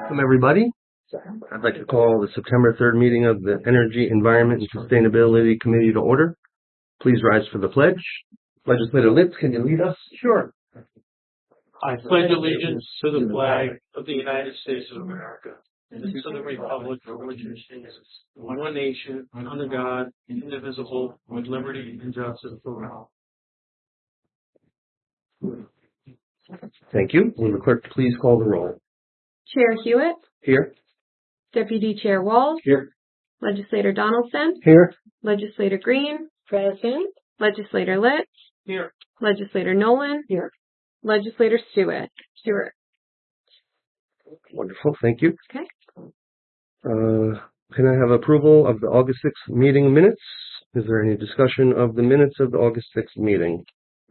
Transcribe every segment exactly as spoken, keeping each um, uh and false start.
Welcome, everybody. I'd like to call the September third meeting of the Energy, Environment, and Sustainability Committee to order. Please rise for the pledge. Legislator Litz, can you lead us? Sure. I pledge allegiance to the flag of the United States of America and to the republic for which it stands, one nation, under God, indivisible, with liberty and justice for all. Thank you. Will the clerk please call the roll? Chair Hewitt, Here. Deputy Chair Walls, Here. Legislator Donaldson, Here. Legislator Green, Present. Legislator Litz, Here. Legislator Nolan, Here. Legislator Stewart. Stewart. Wonderful. Thank you. Okay. Uh, can I have approval of the August sixth meeting minutes? Is there any discussion of the minutes of the August sixth meeting?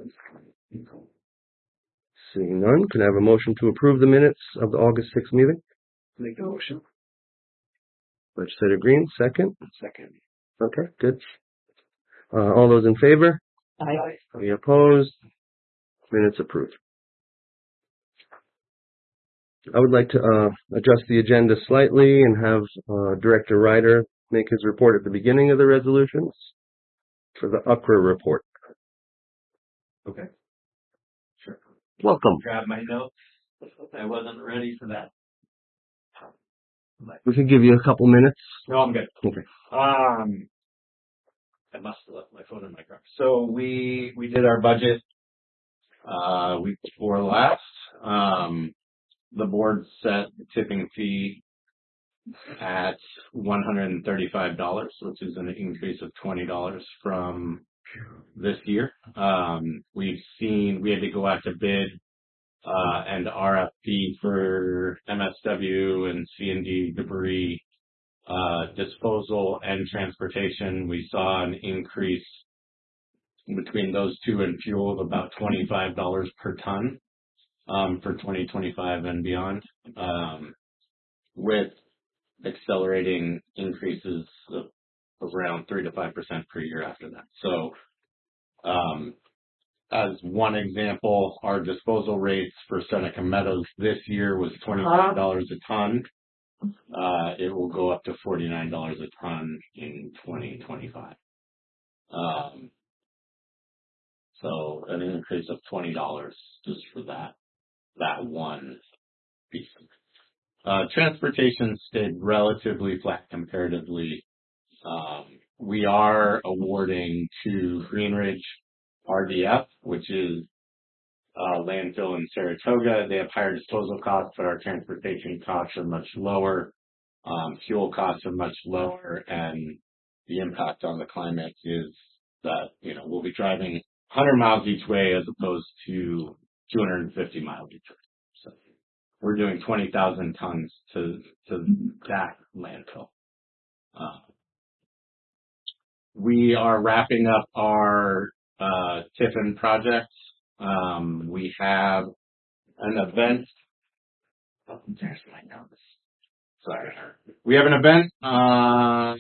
Seeing none, can I have a motion to approve the minutes of the August sixth meeting? Make a motion. Legislator Green, second. Second. Okay, good. Uh, all those in favor? Aye. Any opposed? Minutes approved. I would like to uh, adjust the agenda slightly and have uh, Director Ryder make his report at the beginning of the resolutions for the U C R A report. Okay. Sure. Welcome. Grab my notes. I wasn't ready for that. We can give you a couple minutes. No, I'm good. Okay. Um, I must have left my phone in my car. So we we did our budget uh week before last. Um, the board set the tipping fee at one hundred and thirty-five dollars, which is an increase of twenty dollars from this year. Um, we've seen we had to go out to bid uh, and R F P for M S W and C and D debris uh, disposal and transportation. We saw an increase between those two and fuel of about twenty-five dollars per ton um, for twenty twenty-five and beyond, um, with accelerating increases of around three to five percent per year after that. So, um, as one example, our disposal rates for Seneca Meadows this year was twenty-five dollars a ton. Uh, it will go up to forty-nine dollars a ton in twenty twenty-five. Um, so an increase of twenty dollars just for that, that one piece. Uh, transportation stayed relatively flat comparatively. Um, we are awarding to Greenridge R D F, which is uh, landfill in Saratoga. They have higher disposal costs, but our transportation costs are much lower. Um, fuel costs are much lower, and the impact on the climate is that, you know, we'll be driving one hundred miles each way as opposed to two hundred fifty miles each way. So we're doing twenty thousand tons to to that landfill. Uh, we are wrapping up our uh, Tiffin project. Um, we have an event. Oh, there's my notes. Sorry. We have an event on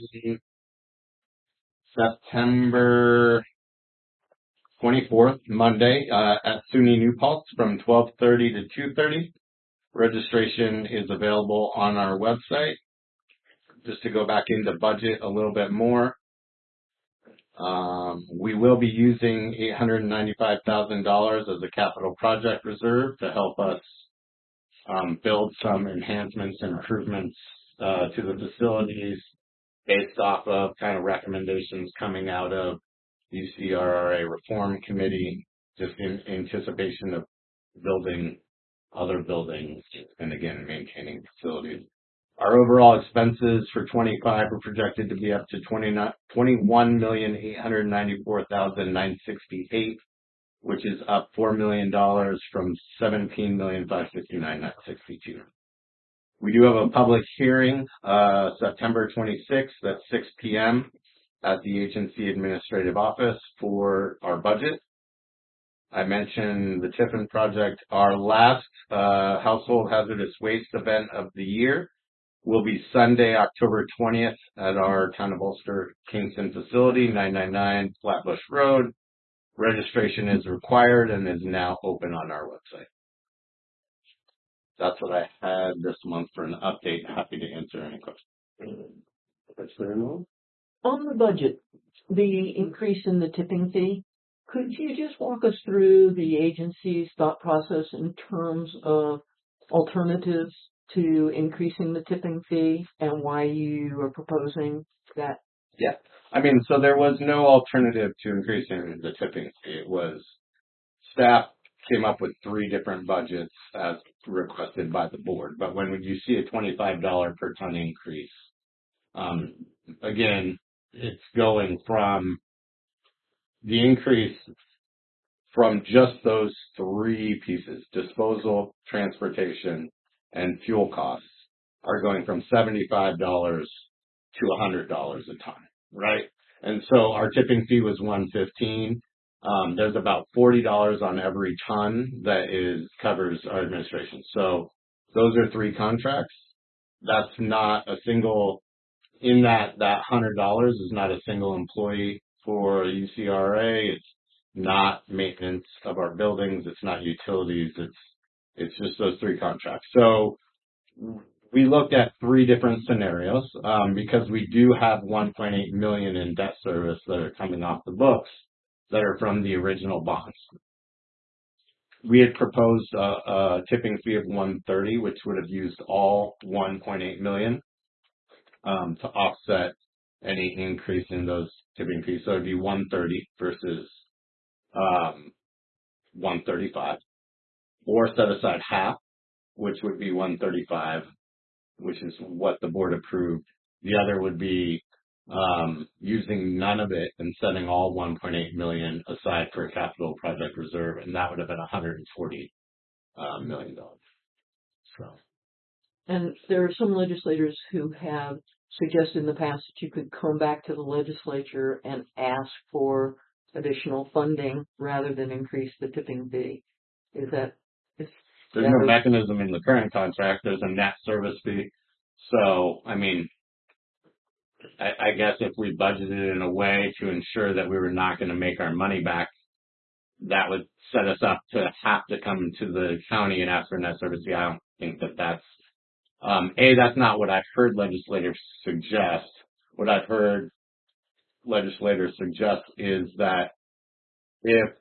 September twenty-fourth, Monday, uh, at SUNY New Paltz from twelve thirty to two thirty. Registration is available on our website. Just to go back into budget a little bit more. Um, we will be using eight hundred ninety-five thousand dollars as a capital project reserve to help us um, build some enhancements and improvements uh, to the facilities based off of kind of recommendations coming out of U C R R A Reform Committee, just in anticipation of building other buildings and, again, maintaining facilities. Our overall expenses for twenty-five are projected to be up to twenty-one million eight hundred ninety-four thousand nine hundred sixty-eight, which is up four million dollars from seventeen million five hundred fifty-nine thousand nine hundred sixty-two. We do have a public hearing uh, September twenty-sixth at six p.m. at the Agency Administrative Office for our budget. I mentioned the Tiffin project. Our last uh, household hazardous waste event of the year will be Sunday, October twentieth at our Town of Ulster Kingston facility, nine ninety-nine Flatbush Road. Registration is required and is now open on our website. that's what I had this month for an update. Happy to answer any questions. Legislator Nolan? On the budget, the increase in the tipping fee, could you just walk us through the agency's thought process in terms of alternatives to increasing the tipping fee and why you are proposing that? Yeah. I mean, so there was no alternative to increasing the tipping fee. It was staff came up with three different budgets as requested by the board. But when you see a twenty-five dollars per ton increase, um, again, it's going from the increase from just those three pieces, disposal, transportation, and fuel costs, are going from seventy-five dollars to one hundred dollars a ton, right? And so our tipping fee was one hundred fifteen dollars. Um, there's about forty dollars on every ton that is covers our administration. So those are three contracts. That's not a single, in that, that one hundred dollars is not a single employee for U C R A. It's not maintenance of our buildings. It's not utilities. It's, it's just those three contracts. So we looked at three different scenarios, um, because we do have one point eight million in debt service that are coming off the books that are from the original bonds. We had proposed a, a tipping fee of one hundred thirty, which would have used all one point eight million, um, to offset any increase in those tipping fees. So it'd be one hundred thirty versus, um, one hundred thirty-five, or set aside half, which would be one hundred thirty-five, which is what the board approved. The other would be um, using none of it and setting all one point eight million aside for a capital project reserve, and that would have been one hundred forty uh, million dollars. So, And there are some legislators who have suggested in the past that you could come back to the legislature and ask for additional funding rather than increase the tipping fee. Is that is there's that no a- mechanism in the current contract. There's a net service fee. So, I mean, I, I guess if we budgeted in a way to ensure that we were not going to make our money back, that would set us up to have to come to the county and ask for net service fee. I don't think that that's, um, A, that's not what I've heard legislators suggest. What I've heard legislators suggest is that if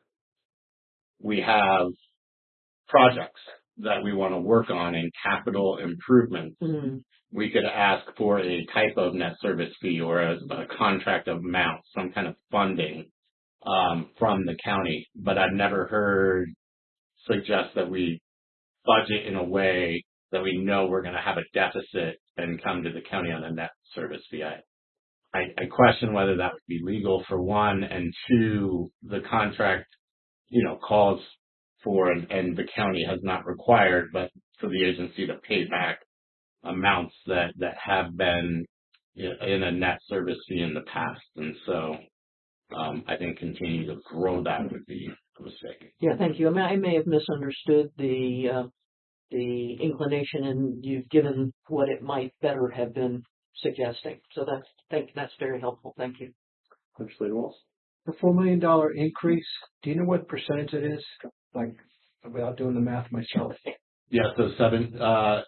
we have projects that we want to work on in capital improvements, Mhm. we could ask for a type of net service fee or a, a contract amount, some kind of funding um, from the county. But I've never heard suggest that we budget in a way that we know we're going to have a deficit and come to the county on a net service fee. I, I, I question whether that would be legal, for one, and two, the contract, you know, calls for, and, and the county has not required, but for the agency to pay back amounts that, that have been in a net service fee in the past. And so um, I think continuing to grow that would be a mistake. Yeah, thank you. I mean, I may have misunderstood the uh, the inclination, and you've given what it might better have been suggesting. So that's thank that's very helpful. Thank you. Legislator Walls? The four million dollar increase, do you know what percentage it is? Like, without doing the math myself. Yeah, so seven, uh,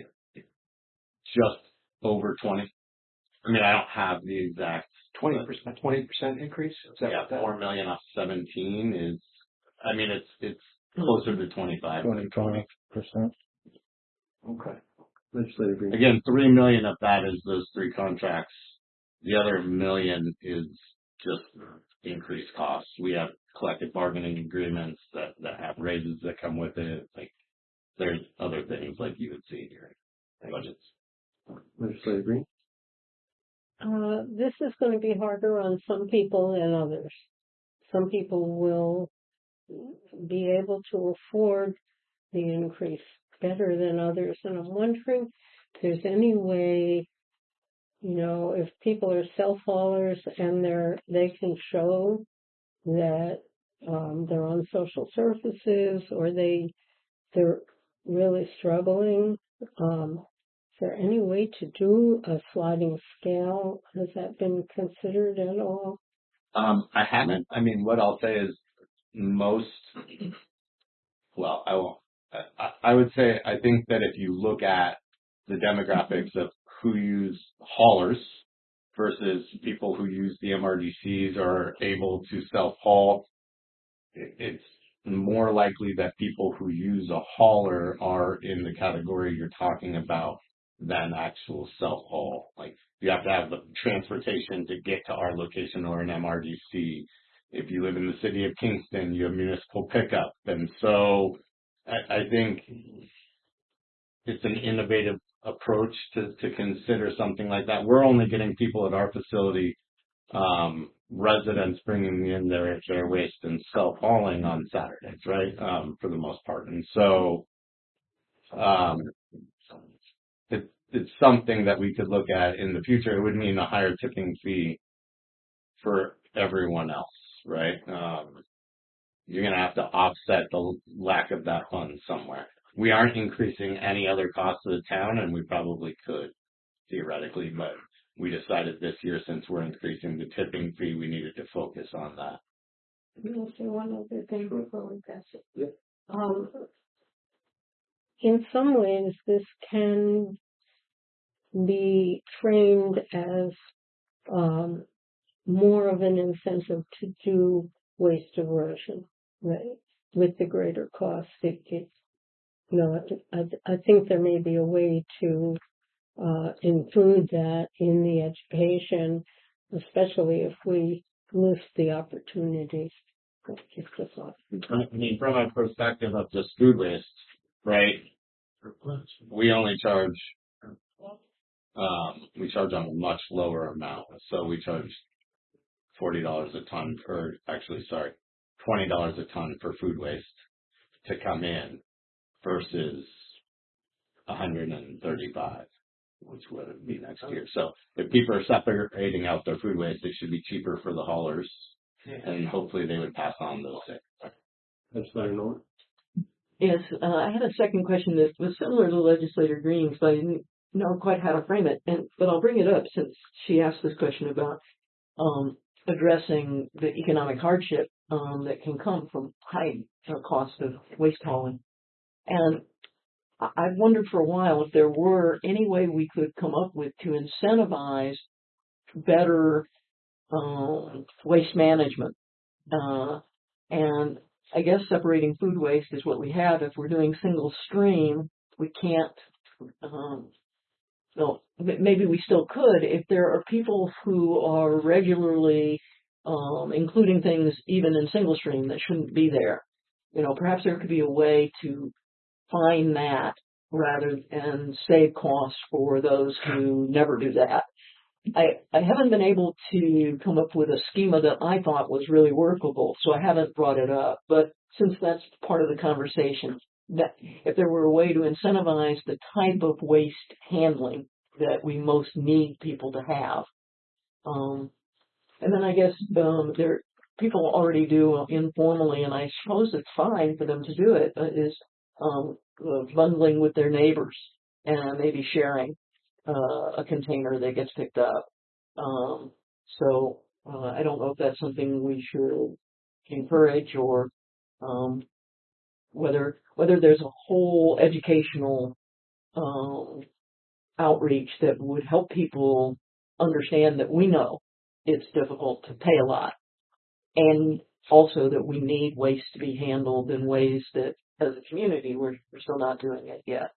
just over twenty. I mean, I don't have the exact Twenty percent, twenty percent increase? Is that yeah, what that? four million off seventeen is, I mean, it's, it's closer to twenty-five. Twenty-five percent. Okay. Legislator Green? Again, three million of that is those three contracts. The other million is just increased costs. We have collective bargaining agreements that, that have raises that come with it. Like, there's other things like you would see here in budgets. Legislator Green? Uh, this is going to be harder on some people than others. Some people will be able to afford the increase better than others. And I'm wondering if there's any way, you know, if people are self-haulers and they're, they can show that um, they're on social services or they, they're really struggling, um, is there any way to do a sliding scale? Has that been considered at all? Um, I haven't. I mean, what I'll say is most, well, I won't, I, I would say, I think that if you look at the demographics of who use haulers versus people who use the M R D Cs or are able to self-haul, it, it's more likely that people who use a hauler are in the category you're talking about than actual self-haul. Like, you have to have the transportation to get to our location or an M R D C. If you live in the city of Kingston, you have municipal pickup. And so I, I think it's an innovative approach to, to consider something like that. We're only getting people at our facility, um, residents bringing in their, their waste and self-hauling on Saturdays, right? Um, for the most part. And so, um, it, it's something that we could look at in the future. It would mean a higher tipping fee for everyone else, right? Um, you're going to have to offset the lack of that fund somewhere. We aren't increasing any other costs of the town, and we probably could theoretically, but we decided this year, since we're increasing the tipping fee, we needed to focus on that. I'll say one other thing before we pass it. Yep. Um, in some ways, this can be framed as um, more of an incentive to do waste diversion, right? With the greater cost, it, it you know, I, I think there may be a way to uh, include that in the education, especially if we list the opportunities. That's just a thought. I mean, from a perspective of just food waste, right? We only charge, um, we charge on a much lower amount. So we charge forty dollars a ton, or actually, sorry, twenty dollars a ton for food waste to come in versus one hundred thirty-five, which would be next year. So if people are separating out their food waste, it should be cheaper for the haulers, and hopefully they would pass on those things. That's better known. Yes, uh, I had a second question that was similar to Legislator Green's, but I didn't know quite how to frame it. And but I'll bring it up since she asked this question about um, addressing the economic hardship um, that can come from high uh, cost of waste hauling. And I- I've wondered for a while if there were any way we could come up with to incentivize better um, waste management. Uh, and I guess separating food waste is what we have. If we're doing single stream, we can't, um, well, m- maybe we still could if there are people who are regularly um, including things even in single stream that shouldn't be there. You know, perhaps there could be a way to find that rather and save costs for those who never do that. I, I haven't been able to come up with a schema that I thought was really workable, so I haven't brought it up. But since that's part of the conversation, that if there were a way to incentivize the type of waste handling that we most need people to have, um, and then I guess um, there people already do informally, and I suppose it's fine for them to do it. uh, Is um, uh, bundling with their neighbors and maybe sharing uh, a container that gets picked up. Um, so uh, I don't know if that's something we should encourage or um, whether whether there's a whole educational um, outreach that would help people understand that we know it's difficult to pay a lot, and also that we need waste to be handled in ways that, as a community, we're, we're still not doing it yet.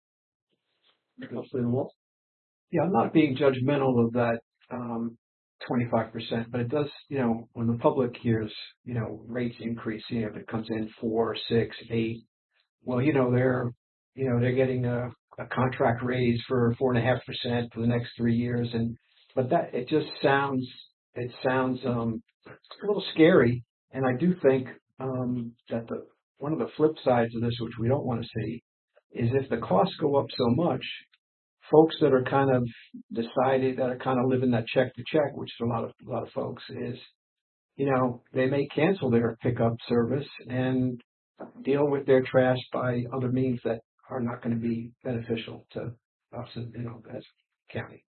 Yeah, I'm not being judgmental of that um, twenty-five percent, but it does, you know, when the public hears, you know, rates increase, you know, if it comes in four, six, eight, well, you know, they're, you know, they're getting a, a contract raise for four and a half percent for the next three years, and but that it just sounds, it sounds um, a little scary, and I do think um, that the one of the flip sides of this, which we don't want to see, is if the costs go up so much, folks that are kind of decided, that are kind of living that check to check, which is a lot of a lot of folks, is, you know, they may cancel their pickup service and deal with their trash by other means that are not going to be beneficial to us, you know, as a county.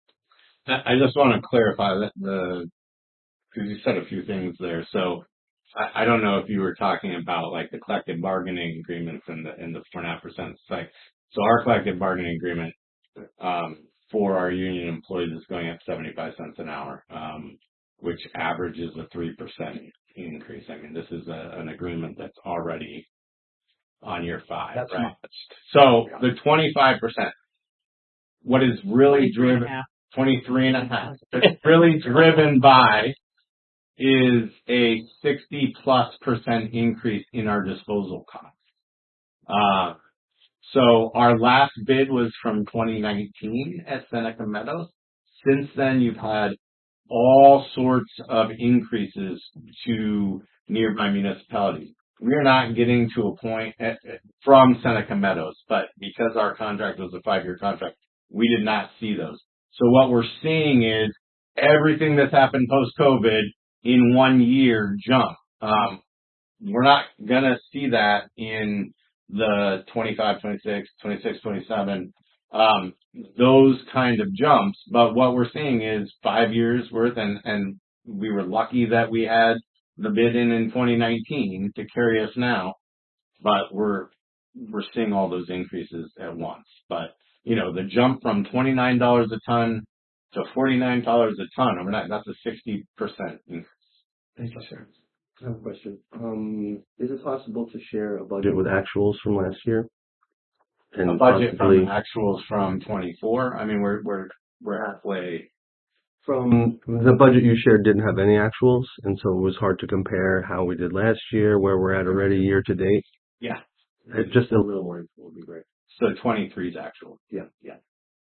I I just want to clarify that the, because you said a few things there. So I, I don't know if you were talking about like the collective bargaining agreements and the, and the four and a half percent. It's like, so our collective bargaining agreement, um, for our union employees is going up seventy-five cents an hour, um, which averages a three percent increase. I mean, this is a, an agreement that's already on year five, That's right? much. So the twenty-five percent, what is really Twenty-three and driven, a half. twenty-three and a half, it's really driven by is a sixty plus percent increase in our disposal costs. Uh, so our last bid was from twenty nineteen at Seneca Meadows. Since then, you've had all sorts of increases to nearby municipalities. We are not getting to a point at, from Seneca Meadows, but because our contract was a five-year contract, we did not see those. So what we're seeing is everything that's happened post-COVID in one year jump. Um, we're not going to see that in the twenty-five, twenty-six, twenty-six, twenty-seven, um, those kind of jumps. But what we're seeing is five years worth, and, and we were lucky that we had the bid in in twenty nineteen to carry us now, but we're, we're seeing all those increases at once. But, you know, the jump from twenty-nine dollars a ton to forty-nine dollars a ton overnight, that's a sixty percent increase. Thank you, sir. I have a question. Um, is it possible to share a budget with actuals from last year? And A budget possibly from actuals from twenty-four. I mean, we're, we're, we're halfway. from the budget you shared didn't have any actuals, and so it was hard to compare how we did last year, where we're at already year to date. Yeah. Uh, Just a little more info would be great. So twenty-three is actual. Yeah. Yeah.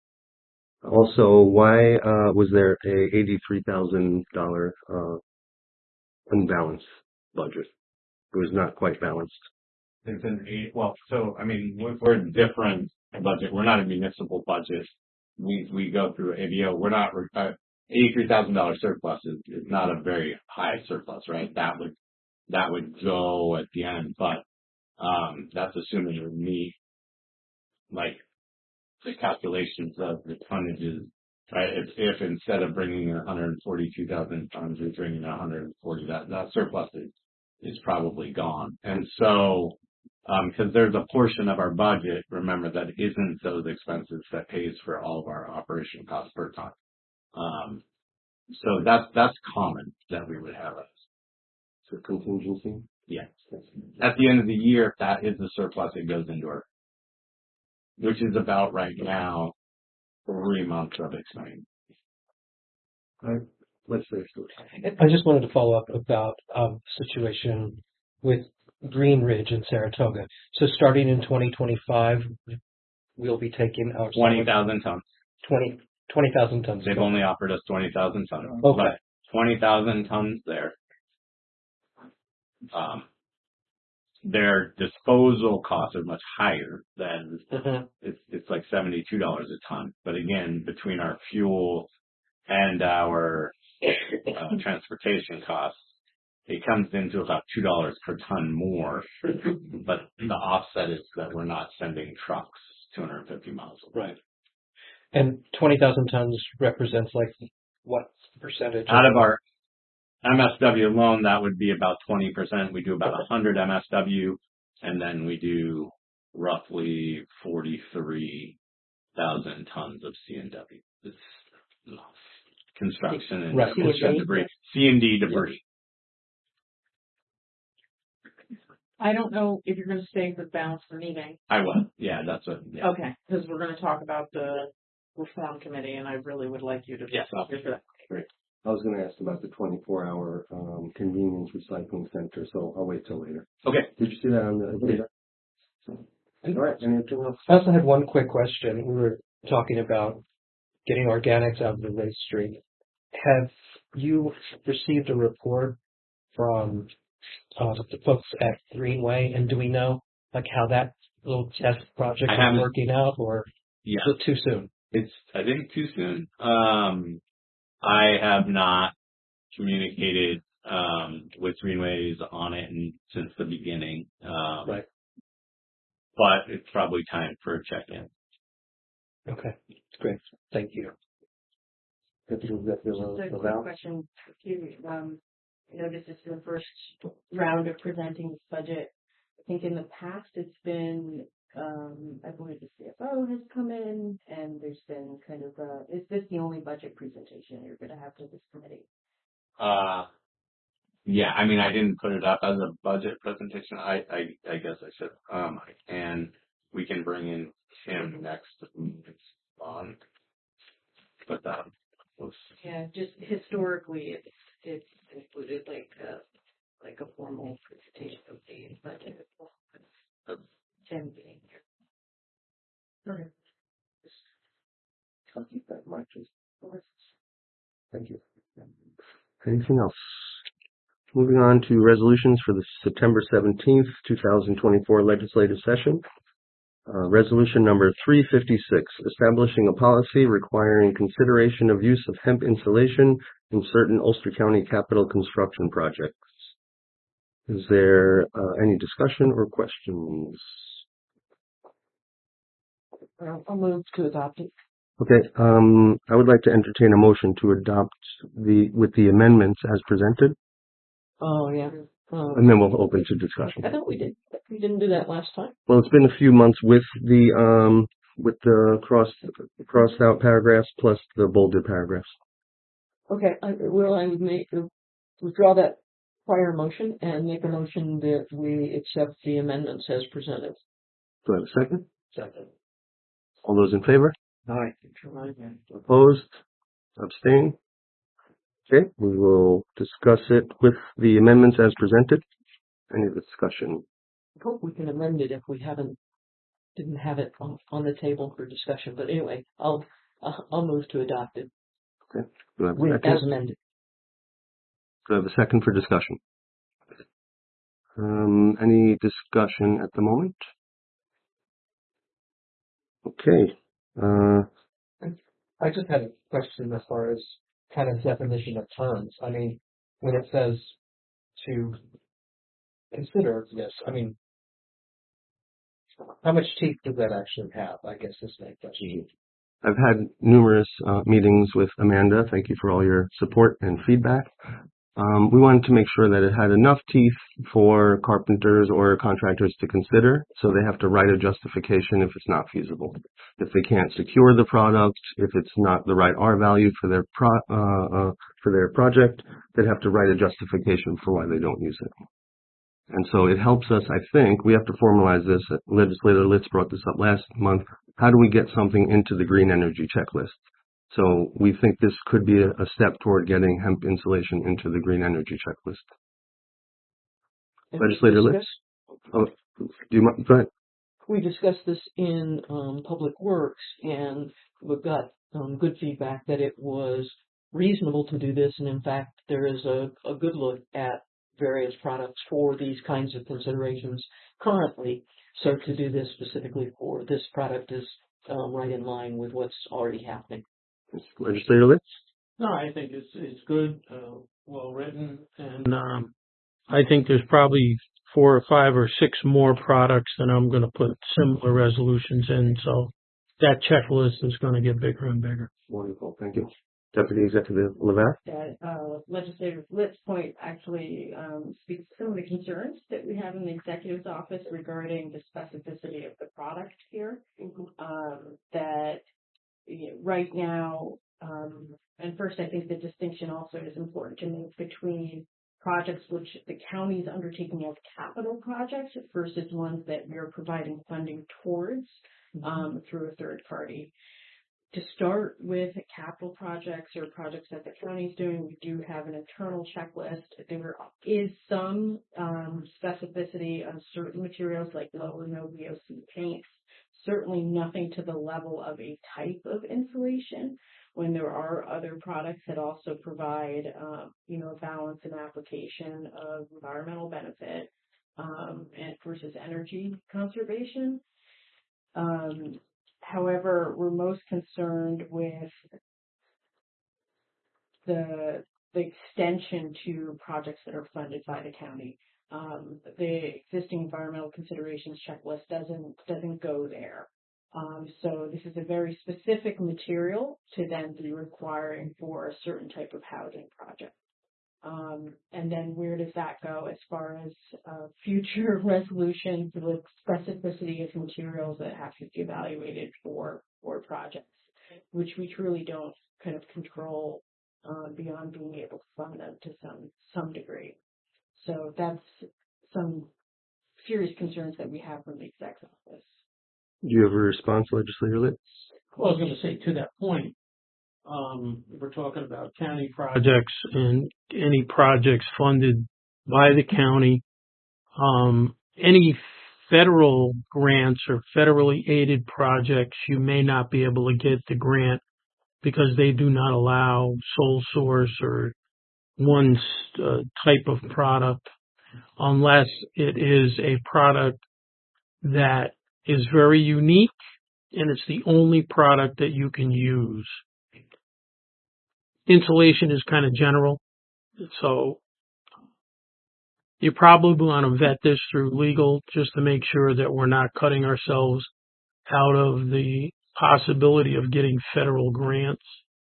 Also, why uh, was there a eighty-three thousand dollar uh, unbalanced budget? It was not quite balanced. It's an eight, well, so, I mean, we're, we're a different budget. We're not a municipal budget. We, we go through A B O. We're not, uh, eighty-three thousand dollars surplus is, is not a very high surplus, right? That would, that would go at the end, but, um, that's assuming you meet, like, the calculations of the tonnages, right? If, if instead of bringing one hundred forty-two thousand tons, you're bringing one hundred forty, that, that surplus is, is probably gone. And so, um, cause there's a portion of our budget, remember, that isn't those expenses that pays for all of our operation costs per ton. Um, so that's, that's common that we would have. So contingency. Yeah. At the end of the year, if that is the surplus, it goes into our, which is about right now, three months of expense. Let's say I just wanted to follow up about um, situation with Green Ridge in Saratoga. So starting in twenty twenty-five, we'll be taking our twenty thousand tons. twenty twenty thousand tons. They've only offered us twenty thousand tons. Okay. But twenty thousand tons there. Um, their disposal costs are much higher than, Mhm. it's, it's like seventy-two dollars a ton. But again, between our fuel and our uh, transportation costs, it comes into about two dollars per ton more. But the offset is that we're not sending trucks two hundred fifty miles away. Right. And twenty thousand tons represents like what percentage? Out of our M S W alone, that would be about twenty percent. We do about one hundred M S W, and then we do roughly forty-three thousand tons of C and W. It's construction and Right. demolition debris. C and D debris. I don't know if you're going to stay for the balance of the meeting. I will. Yeah, that's what. Yeah. Okay, because we're going to talk about the reform committee, and I really would like you to. Yes, I'll be for that. Great. I was going to ask about the twenty-four hour um, convenience recycling center, so I'll wait till later. Okay. Did you see that on the agenda? All right. Anything else? I also had one quick question. We were talking about getting organics out of the waste stream. Have you received a report from uh, the folks at Greenway, and do we know like how that little test project I is haven't- working out, or Yeah. is it too soon? It's, I think, too soon. Um, I have not communicated um, with Greenways on it and, since the beginning. Um, Right. But it's probably time for a check-in. Okay, great. Thank you. If you- if you- Just a if quick Val? question. You, um, you know, this is the first round of presenting this budget. I think in the past it's been, um, I believe the C F O has come in and there's been kind of a, is this the only budget presentation you're going to have to this committee? Uh, yeah, I mean, I didn't put it up as a budget presentation. I, I, I guess I should. Um, and we can bring in Tim next on, but that was, Yeah, just historically, it's, it's included like a, like a formal presentation of the budget. Tim being here. Okay. I'll keep that in mind, please. Thank you. Anything else? Moving on to resolutions for the September seventeenth, two thousand twenty-four legislative session. Uh, resolution number three fifty-six, establishing a policy requiring consideration of use of hemp insulation in certain Ulster County capital construction projects. Is there uh, any discussion or questions? Uh, I'll move to adopt it. Okay, um, I would like to entertain a motion to adopt the, with the amendments as presented, Oh, yeah. Um, and then we'll open to discussion. I thought we did, we didn't do that last time. Well, it's been a few months with the, um, with the crossed, crossed out paragraphs plus the bolded paragraphs. Okay, I, well, I would make, withdraw that prior motion and make a motion that we accept the amendments as presented. Do I have a second? Second. All those in favor? Aye. Opposed? Abstain? Okay, we will discuss it with the amendments as presented. Any discussion? I hope we can amend it if we haven't, didn't have it on, on the table for discussion, but anyway, I'll, uh, I'll move to adopt it Okay, do I have a with, second? as amended. Do I have a second for discussion? Um, any discussion at the moment? Okay, uh, I just had a question as far as kind of definition of terms. I mean, when it says to consider this, I mean, how much teeth does that actually have? I guess is my question. I've had numerous uh, meetings with Amanda. Thank you for all your support and feedback. Um, we wanted to make sure that it had enough teeth for carpenters or contractors to consider, so they have to write a justification if it's not feasible. If they can't secure the product, if it's not the right R value for their pro uh, uh, for their project, they'd have to write a justification for why they don't use it. And so it helps us, I think, we have to formalize this. Legislator Litz brought this up last month. How do we get something into the green energy checklist? So we think this could be a, a step toward getting hemp insulation into the green energy checklist. And Legislator we Litz? discussed- Oh, do you mind? Go ahead. We discussed this in um, Public Works, and we got um, good feedback that it was reasonable to do this, and in fact, there is a, a good look at various products for these kinds of considerations currently. So to do this specifically for this product is um, right in line with what's already happening. Legislator Litz? No, I think it's it's good, uh, well written, and um, I think there's probably four or five or six more products that I'm going to put similar resolutions in. So that checklist is going to get bigger and bigger. Wonderful, thank you. Deputy Executive Levack? That uh, Legislator Litz's point actually um, speaks to some of the concerns that we have in the executive's office regarding the specificity of the product here. Um, that you know, right now, um, and first I think the distinction also is important to make between projects which the county is undertaking as capital projects versus ones that we are providing funding towards um, through a third party. To start with capital projects or projects that the county is doing, we do have an internal checklist. There is some um, specificity on certain materials like low or no V O C paints. Certainly nothing to the level of a type of insulation, when there are other products that also provide, um, you know, a balance and application of environmental benefit um, and versus energy conservation. Um, However, we're most concerned with the, the extension to projects that are funded by the county. Um, the existing environmental considerations checklist doesn't doesn't go there. Um, so this is a very specific material to then be requiring for a certain type of housing project. Um, and then where does that go as far as uh, future resolutions with specificity of materials that have to be evaluated for for projects, which we truly don't kind of control uh, beyond being able to fund them to some some degree. So that's some serious concerns that we have from the exec's office. Do you have a response, Legislator Litz? Well, I was going to say to that point, um, we're talking about county projects and any projects funded by the county. Um, any federal grants or federally aided projects, you may not be able to get the grant because they do not allow sole source or one uh, type of product unless it is a product that is very unique and it's the only product that you can use. Insulation is kind of general, so you probably want to vet this through legal just to make sure that we're not cutting ourselves out of the possibility of getting federal grants.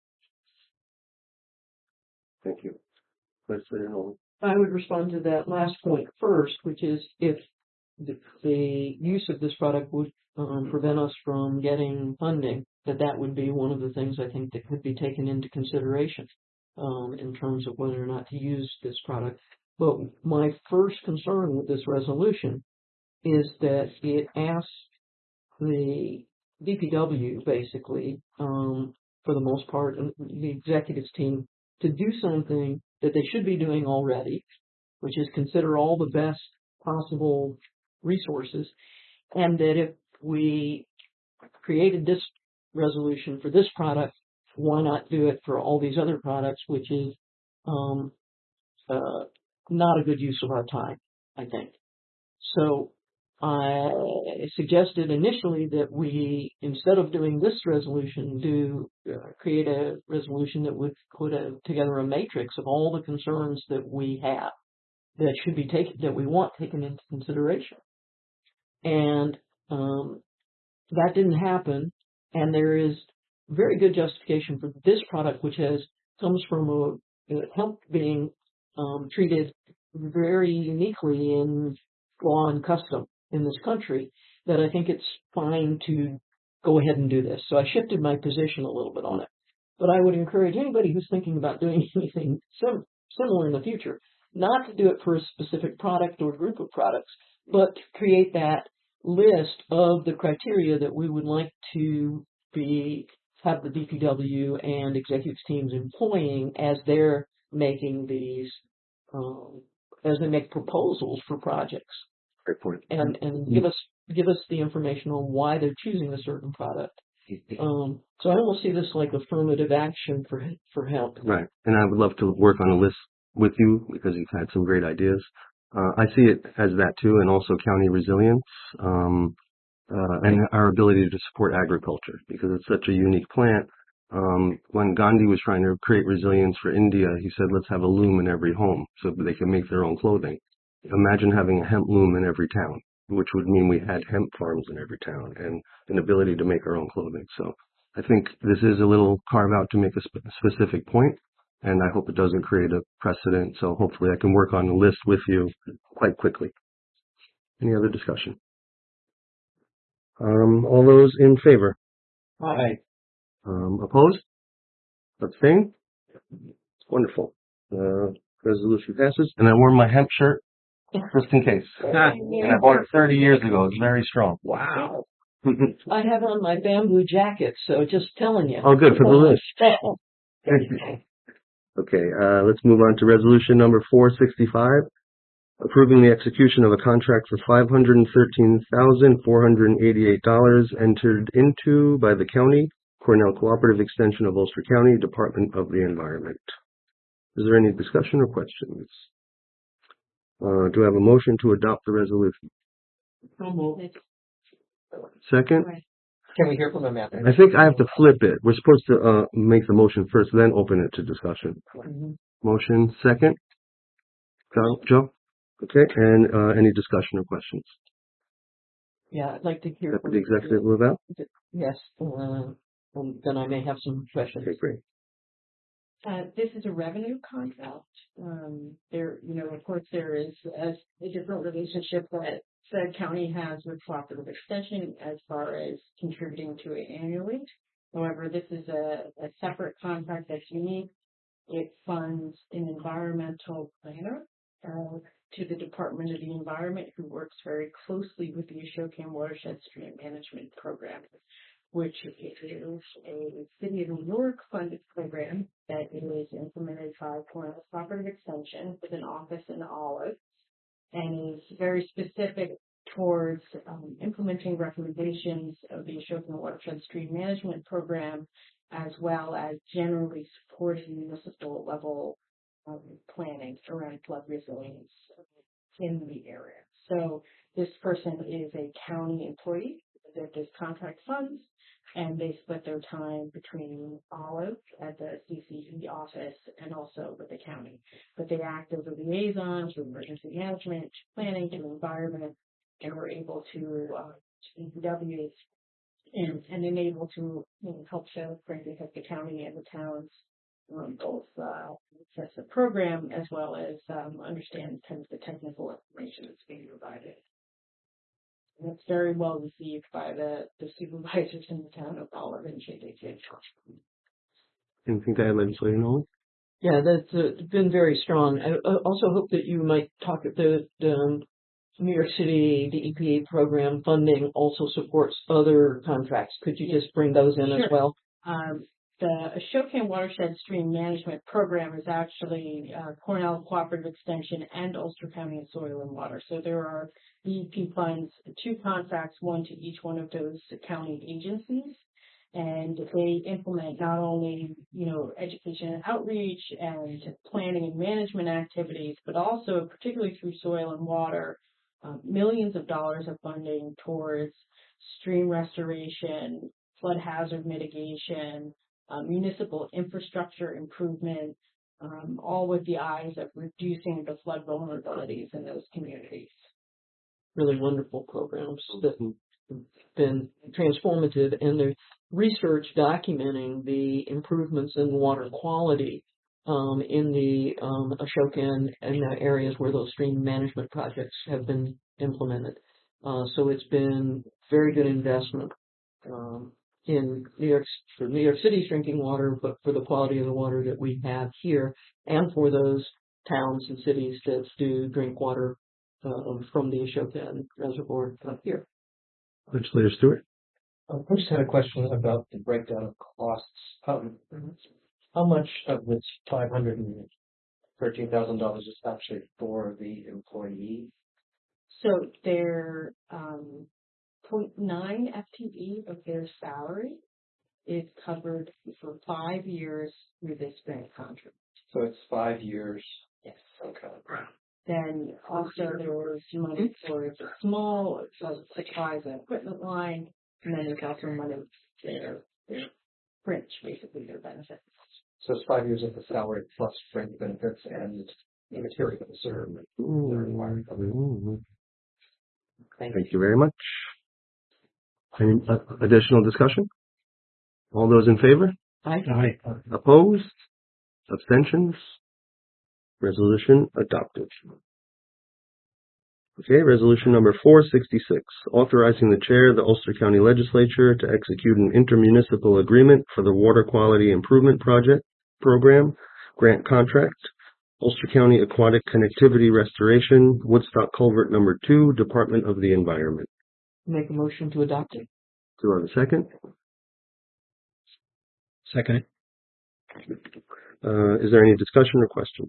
Thank you. Legislator Nolan. I would respond to that last point first, which is if the, the use of this product would um, prevent us from getting funding, that that would be one of the things I think that could be taken into consideration um, in terms of whether or not to use this product. But my first concern with this resolution is that it asks the D P W basically, um, for the most part, and the executives team to do something that they should be doing already, which is consider all the best possible resources, and that if we created this resolution for this product, why not do it for all these other products, which is um, uh, not a good use of our time, I think. So I suggested initially that we, instead of doing this resolution, do uh, create a resolution that would put a, together a matrix of all the concerns that we have that should be taken, that we want taken into consideration. And um, that didn't happen, and there is very good justification for this product, which has comes from a, a hemp being um, treated very uniquely in law and custom in this country, that I think it's fine to go ahead and do this. So I shifted my position a little bit on it. But I would encourage anybody who's thinking about doing anything sim- similar in the future, not to do it for a specific product or group of products, but to create that list of the criteria that we would like to be have the D P W and executive teams employing as they're making these, um, as they make proposals for projects. Great point. And and give us give us the information on why they're choosing a certain product. Um, so I almost see this like affirmative action for for help. Right. And I would love to work on a list with you because you've had some great ideas. Uh, I see it as that too, and also county resilience, um, uh, and our ability to support agriculture because it's such a unique plant. Um, when Gandhi was trying to create resilience for India, he said, let's have a loom in every home so that they can make their own clothing. Imagine having a hemp loom in every town, which would mean we had hemp farms in every town and an ability to make our own clothing. So I think this is a little carve out to make a sp- specific point, and I hope it doesn't create a precedent. So hopefully I can work on a list with you quite quickly. Any other discussion? Um, all those in favor? Aye. Um, opposed? Abstain? Wonderful. Uh, resolution passes. And I wore my hemp shirt just in case. And I bought it thirty years ago. It's very strong. Wow. I have on my bamboo jacket, so just telling you. Oh, good for the list. Okay, uh, let's move on to resolution number four sixty-five, approving the execution of a contract for five hundred thirteen thousand four hundred eighty-eight dollars entered into by the county, Cornell Cooperative Extension of Ulster County, Department of the Environment. Is there any discussion or questions? Uh, do I have a motion to adopt the resolution? Second? Can we hear from Amanda? I think I have to flip it. We're supposed to uh, make the motion first, then open it to discussion. Mm-hmm. Motion second. Joe? Joe? Okay, and uh, any discussion or questions? Yeah, I'd like to hear That from the executive move out? Yes, uh, and then I may have some questions. Okay, great. Uh, this is a revenue contract. Um, there, you know, of course, there is a, a different relationship that Fayette County has with Cooperative Extension as far as contributing to it annually. However, this is a, a separate contract that's unique. It funds an environmental planner uh, to the Department of the Environment, who works very closely with the Ashokan Watershed Stream Management Program, which is a City of New York funded program that is implemented by Cornell Cooperative Extension with an office in Olive, and is very specific towards um, implementing recommendations of the Ashokan Watershed Stream Management Program, as well as generally supporting municipal level um, planning around flood resilience in the area. So this person is a county employee that does contract funds, and they split their time between Olive at the C C E office and also with the county. But they act as a liaison to emergency management, planning, to environment, and we're able to, uh, to E P W and, and enable to, you know, help show, frankly, help the county and the towns um, both uh, access the program as well as um, understand kind of the technical information that's being provided. And it's very well received by the, the supervisors in the town of Olive and J D J. Anything to add, Legislator Nolan? Yeah, that's uh, been very strong. I uh, also hope that you might talk at the, the um, New York City, the E P A program funding also supports other contracts. Could you just bring those in Sure. as well? Um, the Ashokan Watershed Stream Management Program is actually uh, Cornell Cooperative Extension and Ulster County Soil and Water. So there are E E P funds, two contracts, one to each one of those county agencies. And they implement not only, you know, education and outreach and planning and management activities, but also, particularly through soil and water, um, millions of dollars of funding towards stream restoration, flood hazard mitigation, uh, municipal infrastructure improvement, um, all with the eyes of reducing the flood vulnerabilities in those communities. Really wonderful programs that have been transformative, and the research documenting the improvements in water quality um, in the um, Ashokan and the areas where those stream management projects have been implemented. Uh, so it's been very good investment um, in New York for New York City's drinking water, but for the quality of the water that we have here, and for those towns and cities that do drink water uh, from the Ashokan Reservoir up here. Legislator Stewart? Um, I just had a question about the breakdown of costs. Um, how much of this five hundred and thirteen thousand dollars is actually for the employee? So their um, zero point nine F T E of their salary is covered for five years through this grant contract. So it's five years. Yes. Okay. Then also there was money for the small uh, supplies and equipment line, and then there's also money for their, their fringe, basically their benefits. So it's five years of the salary plus fringe benefits and the materials or Thank you very much. Any uh, additional discussion? All those in favor? Aye. Opposed? Abstentions? Resolution adopted. Okay, resolution number four sixty-six, authorizing the chair of the Ulster County Legislature to execute an intermunicipal agreement for the Water Quality Improvement Project Program grant contract, Ulster County Aquatic Connectivity Restoration, Woodstock Culvert Number Two, Department of the Environment. Make a motion to adopt it. Do I have a second? Second. Uh, is there any discussion or questions?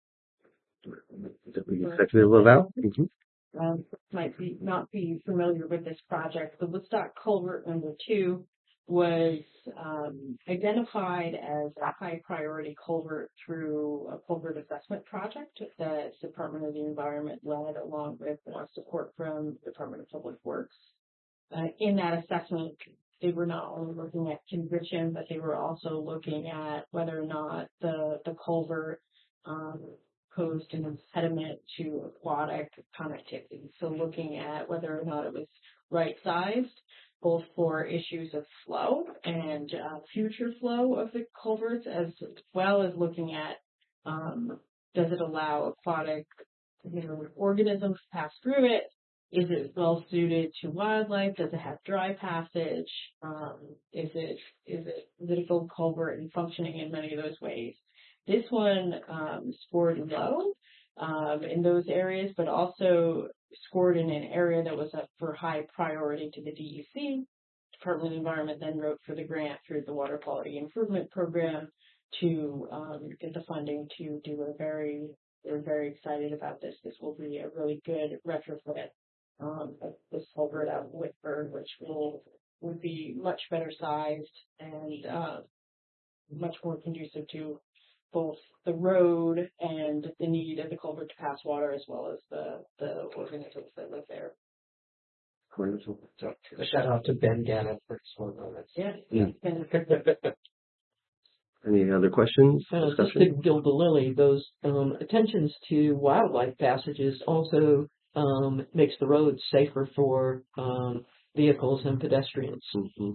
Executive Laval? Mm-hmm. Um, might be not be familiar with this project. The Woodstock Culvert Number Two was um, identified as a high priority culvert through a culvert assessment project that the Department of the Environment led, along with uh, support from the Department of Public Works. Uh, in that assessment, they were not only looking at condition, but they were also looking at whether or not the the culvert um, posed an impediment to aquatic connectivity. So looking at whether or not it was right-sized both for issues of flow and uh, future flow of the culverts, as well as looking at um, does it allow aquatic you know, organisms to pass through it? Is it well suited to wildlife? Does it have dry passage? Um, is it is it is it a good culvert and functioning in many of those ways? This one um, scored low um, in those areas, but also scored in an area that was up for high priority to the D E C. Department of Environment then wrote for the grant through the Water Quality Improvement Program to um, get the funding to do a very, they're very excited about this. This will be a really good retrofit um, of this culvert out in Whitford, which will would be much better sized and uh, much more conducive to both the road and the need of the culvert to pass water, as well as the, the organisms that live there. Wonderful. So a shout out to Ben Gannon for his work on this. Yeah. Yeah. Any other questions? Uh, just Discussion? to gild the lily, those um, attentions to wildlife passages also um, makes the roads safer for um, vehicles and pedestrians. Mhm.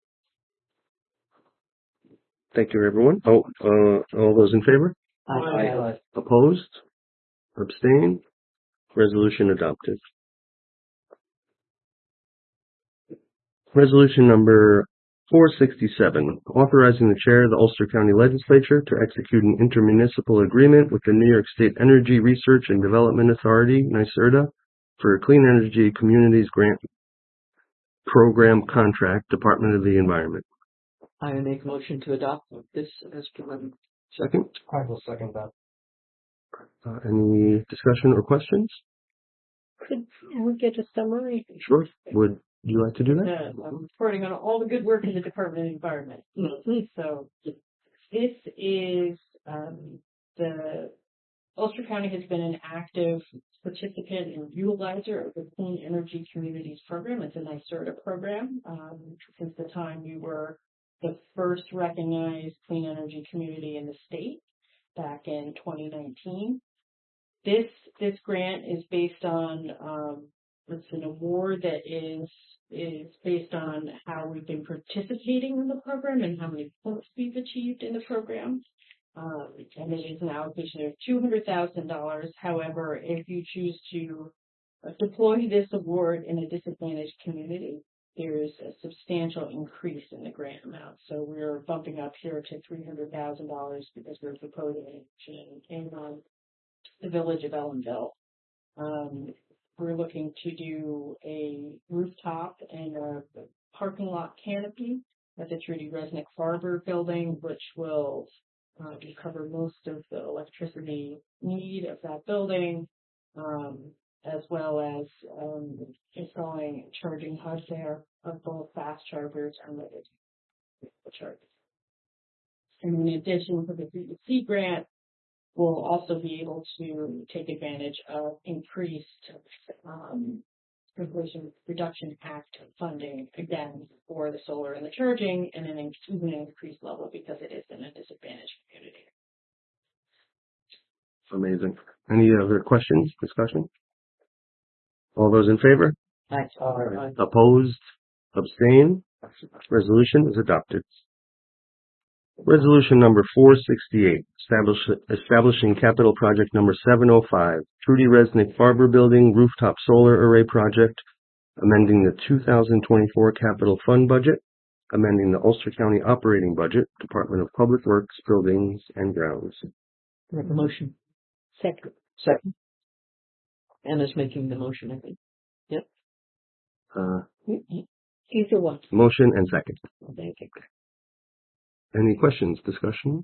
Thank you, everyone. Oh, uh, all those in favor? I, Opposed? Abstain? Resolution adopted. Resolution number four sixty-seven, authorizing the chair of the Ulster County Legislature to execute an intermunicipal agreement with the New York State Energy Research and Development Authority, NYSERDA, for a Clean Energy Communities Grant Program Contract, Department of the Environment. I make a motion to adopt this as presented. Second? I will second that. Uh, any discussion or questions? Could we get a summary? Sure. Would you like to do that? Uh, I'm reporting on all the good work in the Department of Environment. Mm-hmm. So this is um, the Ulster County has been an active participant and utilizer of the Clean Energy Communities Program. It's a NYSERDA program um, since the time we were the first recognized clean energy community in the state back in twenty nineteen. This this grant is based on um, it's an award that is is based on how we've been participating in the program and how many points we've achieved in the program. Um, and it is an allocation of two hundred thousand dollars. However, if you choose to deploy this award in a disadvantaged community, there is a substantial increase in the grant amount. So we're bumping up here to three hundred thousand dollars because we're proposing it in, in um, the village of Ellenville. Um, we're looking to do a rooftop and a parking lot canopy at the Trudy Resnick Farber building, which will uh, cover most of the electricity need of that building, um, as well as um, installing charging hubs there of both fast chargers and limited chargers. And in addition to the C E C grant, we'll also be able to take advantage of increased um, Inflation Reduction Act funding, again, for the solar and the charging, and an even increased level because it is in a disadvantaged community. Amazing. Any other questions, discussion? All those in favor? Aye. Opposed? Abstain? Resolution is adopted. Resolution number four sixty-eight, establish, establishing capital project number seven oh five, Trudy Resnick Farber Building Rooftop Solar Array Project, amending the two thousand twenty-four capital fund budget, amending the Ulster County operating budget, Department of Public Works, Buildings and Grounds. Make a motion. Second. Second. Anna's making the motion, I think. Yep. Uh, Either one. motion and second. Thank you. Any questions, discussion?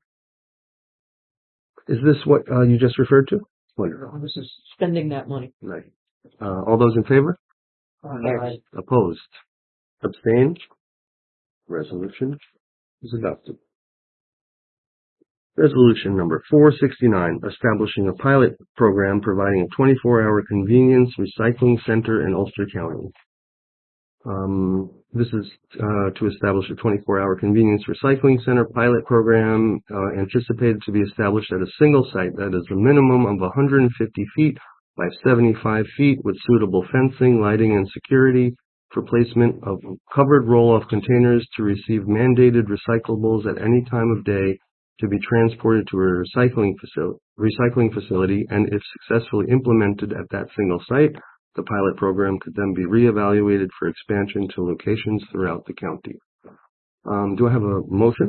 Is this what uh, you just referred to? Wonderful. This is spending that money. Nice. Uh, all those in favor? Aye. Opposed? Abstained? Resolution is adopted. Resolution number four sixty-nine, establishing a pilot program providing a twenty-four hour convenience recycling center in Ulster County. Um, this is uh, to establish a twenty-four hour convenience recycling center pilot program uh, anticipated to be established at a single site that is a minimum of one hundred fifty feet by seventy-five feet with suitable fencing, lighting, and security for placement of covered roll-off containers to receive mandated recyclables at any time of day to be transported to a recycling facility, recycling facility, and if successfully implemented at that single site, the pilot program could then be reevaluated for expansion to locations throughout the county. Um, do I have a motion?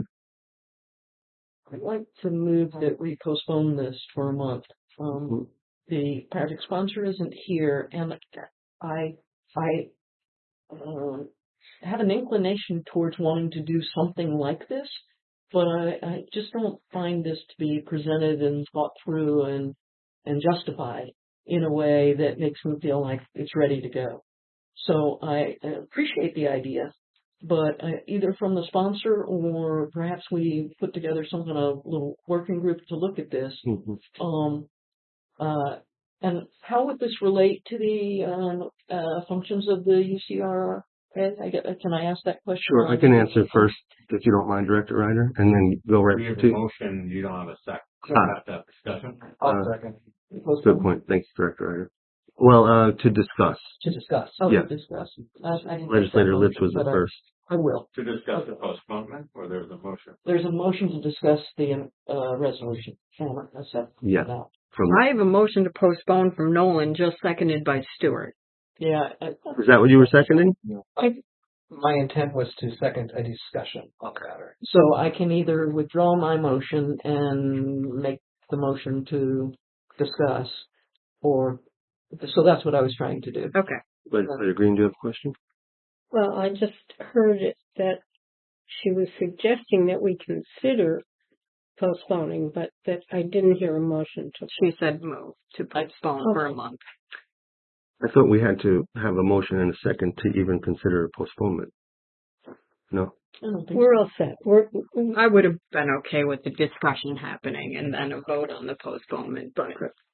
I'd like to move that we postpone this for a month. Um, the project sponsor isn't here, and I, I, um, have an inclination towards wanting to do something like this, but I, I just don't find this to be presented and thought through and, and justified in a way that makes me feel like it's ready to go. So I appreciate the idea, but uh, either from the sponsor or perhaps we put together some kind of little working group to look at this. Mm-hmm. Um, uh, and how would this relate to the uh, uh, functions of the U C R? I get, can I ask that question? Sure, I can answer first, if you don't mind, Director Ryder, and then go right We have a to. motion, you don't have a second. So Ah. we have to have discussion. I'll Uh, second. Good point. Thanks, Director Ryder. Well, uh, to discuss. To discuss. Oh, Yeah. discuss. I, I didn't Legislator get that Litz was motion, the but I- first. I will. To discuss the postponement, or there's a motion? There's a motion to discuss the uh, resolution. Former, that's it. Yeah. Now. From, I have a motion to postpone from Nolan, just seconded by Stewart. Yeah. I, is that what you were seconding? I, My intent was to second a discussion on the matter. so I can either withdraw my motion and make the motion to discuss, or so that's what I was trying to do. Okay. Legislator Green, do you have a question? Well, I just heard it that she was suggesting that we consider postponing, but that I didn't hear a motion to. She said move to postpone for a Okay. month. I thought we had to have a motion and a second to even consider a postponement. No? I don't think We're all set. We're, I would have been okay with the discussion happening and then a vote on the postponement, but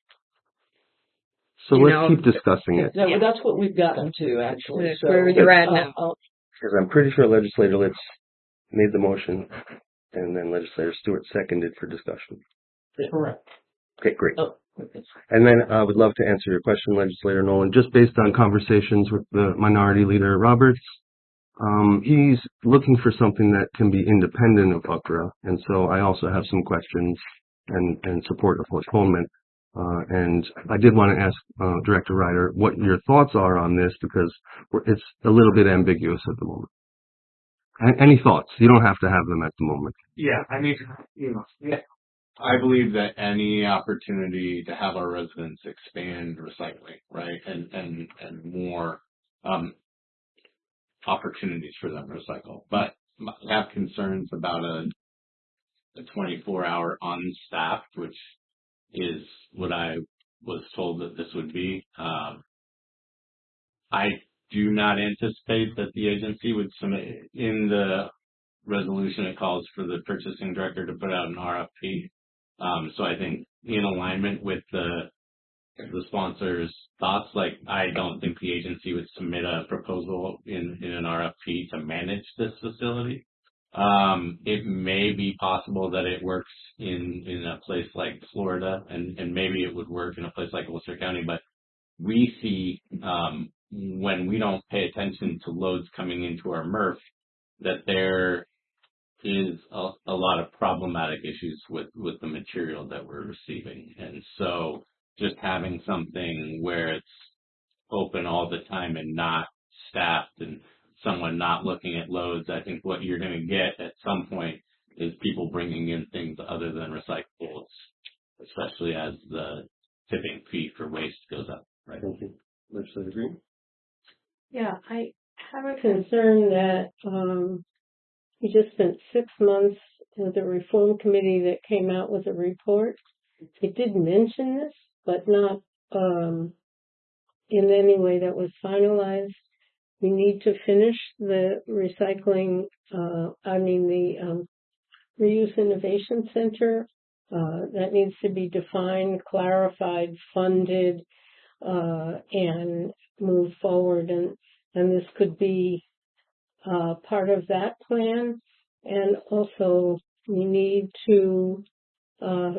So You let's know, keep discussing it, that, Yeah. that's what we've gotten to actually. That's So where you're at I'll- now. I'll- because I'm pretty sure Legislator Litz made the motion, and then Legislator Stewart seconded for discussion. Correct. Okay, great. Oh, okay. And then I would love to answer your question, Legislator Nolan, just based on conversations with the Minority Leader Roberts. Um, he's looking for something that can be independent of U C R A, and so I also have some questions and, and support of postponement. Uh, and I did want to ask uh, Director Ryder what your thoughts are on this, because we're, it's a little bit ambiguous at the moment. A- Any thoughts? You don't have to have them at the moment. Yeah, I mean, you know, yeah. I believe that any opportunity to have our residents expand recycling, right, and and and more um, opportunities for them to recycle, but I have concerns about a a twenty-four hour unstaffed, which is what I was told that this would be. Um, I do not anticipate that the agency would submit in the resolution. It calls for the purchasing director to put out an R F P. Um, so I think in alignment with the the sponsor's thoughts, like I don't think the agency would submit a proposal in, in an R F P to manage this facility. Um, it may be possible that it works in, in a place like Florida, and, and maybe it would work in a place like Worcester County, but we see, um, when we don't pay attention to loads coming into our M R F, that there is a, a lot of problematic issues with, with the material that we're receiving. And so just having something where it's open all the time and not staffed and someone not looking at loads, I think what you're going to get at some point is people bringing in things other than recyclables, especially as the tipping fee for waste goes up. Right. Thank you. Legislator Green? Yeah, I have a concern that um, we just spent six months with a reform committee that came out with a report. It did mention this, but not um, in any way that was finalized. We need to finish the recycling, uh, I mean the um, Reuse Innovation Center. Uh, that needs to be defined, clarified, funded, uh, and move forward. And, and this could be uh, part of that plan. And also we need to uh,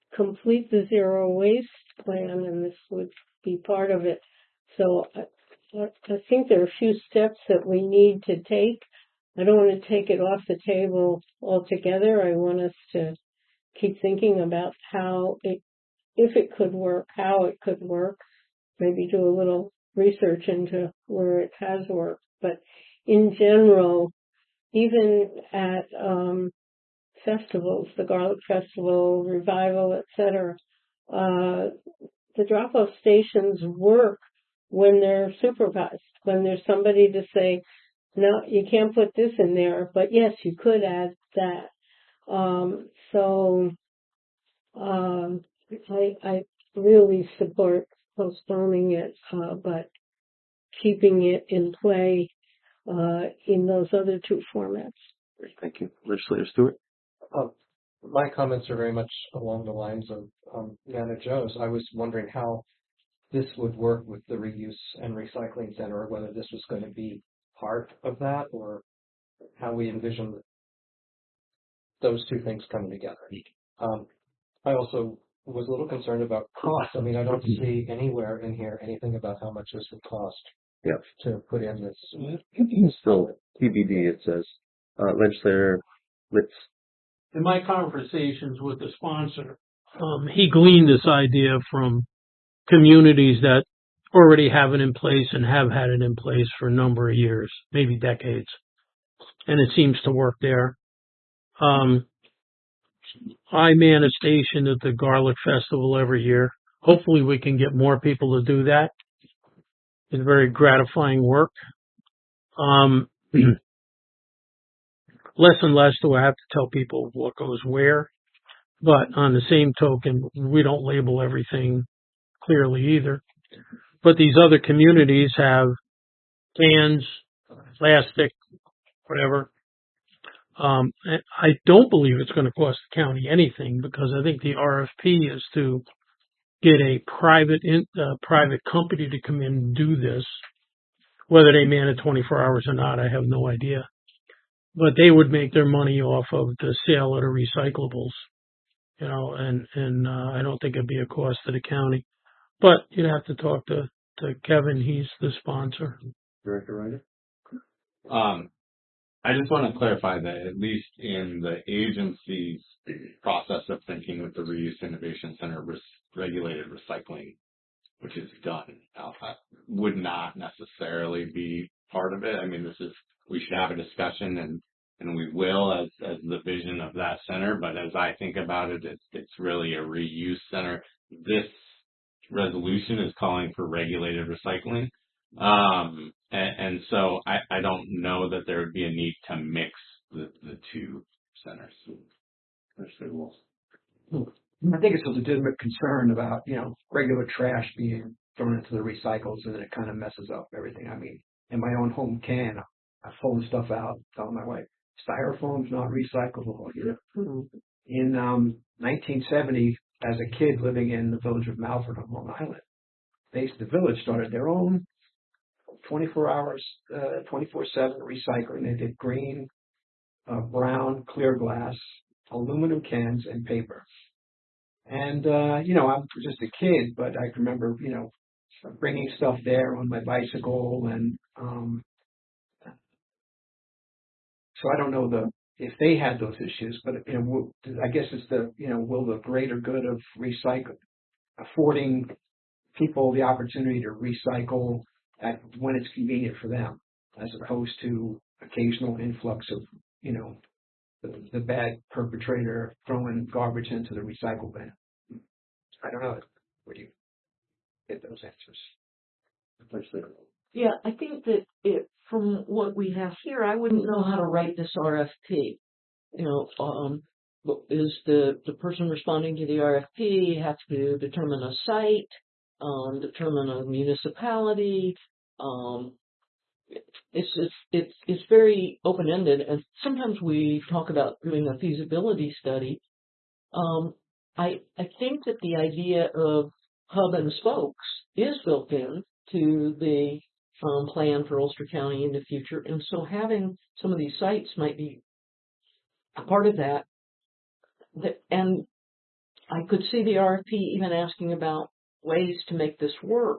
complete the zero waste plan, and this would be part of it. So uh, I I think there are a few steps that we need to take. I don't want to take it off the table altogether. I want us to keep thinking about how it, if it could work, how it could work, maybe do a little research into where it has worked. But in general, even at um, festivals, the Garlic Festival, Revival, et cetera, uh, the drop-off stations work when they're supervised, when there's somebody to say, no, you can't put this in there, but yes, you could add that. Um, so um, I, I really support postponing it, uh, but keeping it in play uh, in those other two formats. Great, thank you. Legislator Stewart? Uh, my comments are very much along the lines of um, Nana Joe's. I was wondering how this would work with the reuse and recycling center, or whether this was going to be part of that, or how we envision those two things coming together. Um, I also was a little concerned about cost. I mean, I don't see anywhere in here anything about how much this would cost Yep. to put in this. Still, T B D, it says. Uh, Legislator Litz? In my conversations with the sponsor, um, he gleaned this idea from communities that already have it in place and have had it in place for a number of years, maybe decades. And it seems to work there. Um, I man a station at the Garlic Festival every year. Hopefully we can get more people to do that. It's very gratifying work. Um, less and less do I have to tell people what goes where. But on the same token, we don't label everything clearly either. But these other communities have cans, plastic, whatever. Um, I don't believe it's going to cost the county anything, because I think the R F P is to get a private in, uh, private company to come in and do this. Whether they man it twenty-four hours or not, I have no idea. But they would make their money off of the sale of the recyclables, you know, and, and, uh, I don't think it'd be a cost to the county. But you'd have to talk to, to Kevin. He's the sponsor. Director Ryder? Um, I just want to clarify that at least in the agency's process of thinking with the Reuse Innovation Center, res- regulated recycling, which is done, uh, would not necessarily be part of it. I mean, this is, we should have a discussion, and, and we will as, as the vision of that center. But as I think about it, it's, it's really a reuse center. This resolution is calling for regulated recycling. Um, and, and so I, I don't know that there would be a need to mix the, the two centers. I think it's a legitimate concern about, you know, regular trash being thrown into the recycles, and then it kind of messes up everything. I mean, in my own home can, I fold stuff out, tell my wife, styrofoam's not recyclable. You know? In um, nineteen seventy, as a kid living in the village of Malvern on Long Island, they, the village started their own twenty-four hours, uh, twenty-four seven recycling. They did green, uh, brown, clear glass, aluminum cans, and paper. And, uh, you know, I'm just a kid, but I can remember, you know, bringing stuff there on my bicycle. And um, so I don't know the if they had those issues, but, you know, I guess it's the, you know, will the greater good of recycle, affording people the opportunity to recycle at when it's convenient for them, as opposed to occasional influx of, you know, the, the bad perpetrator throwing garbage into the recycle bin. I don't know. Where do you get those answers? Yeah, I think that it, from what we have here, I wouldn't know how to write this R F P. You know, um, is the, the person responding to the R F P have to determine a site, um, determine a municipality? Um, it's, it's, it's, it's very open-ended, and sometimes we talk about doing a feasibility study. Um, I, I think that the idea of hub and spokes is built in to the um, plan for Ulster County in the future, and so having some of these sites might be a part of that. that. And I could see the R F P even asking about ways to make this work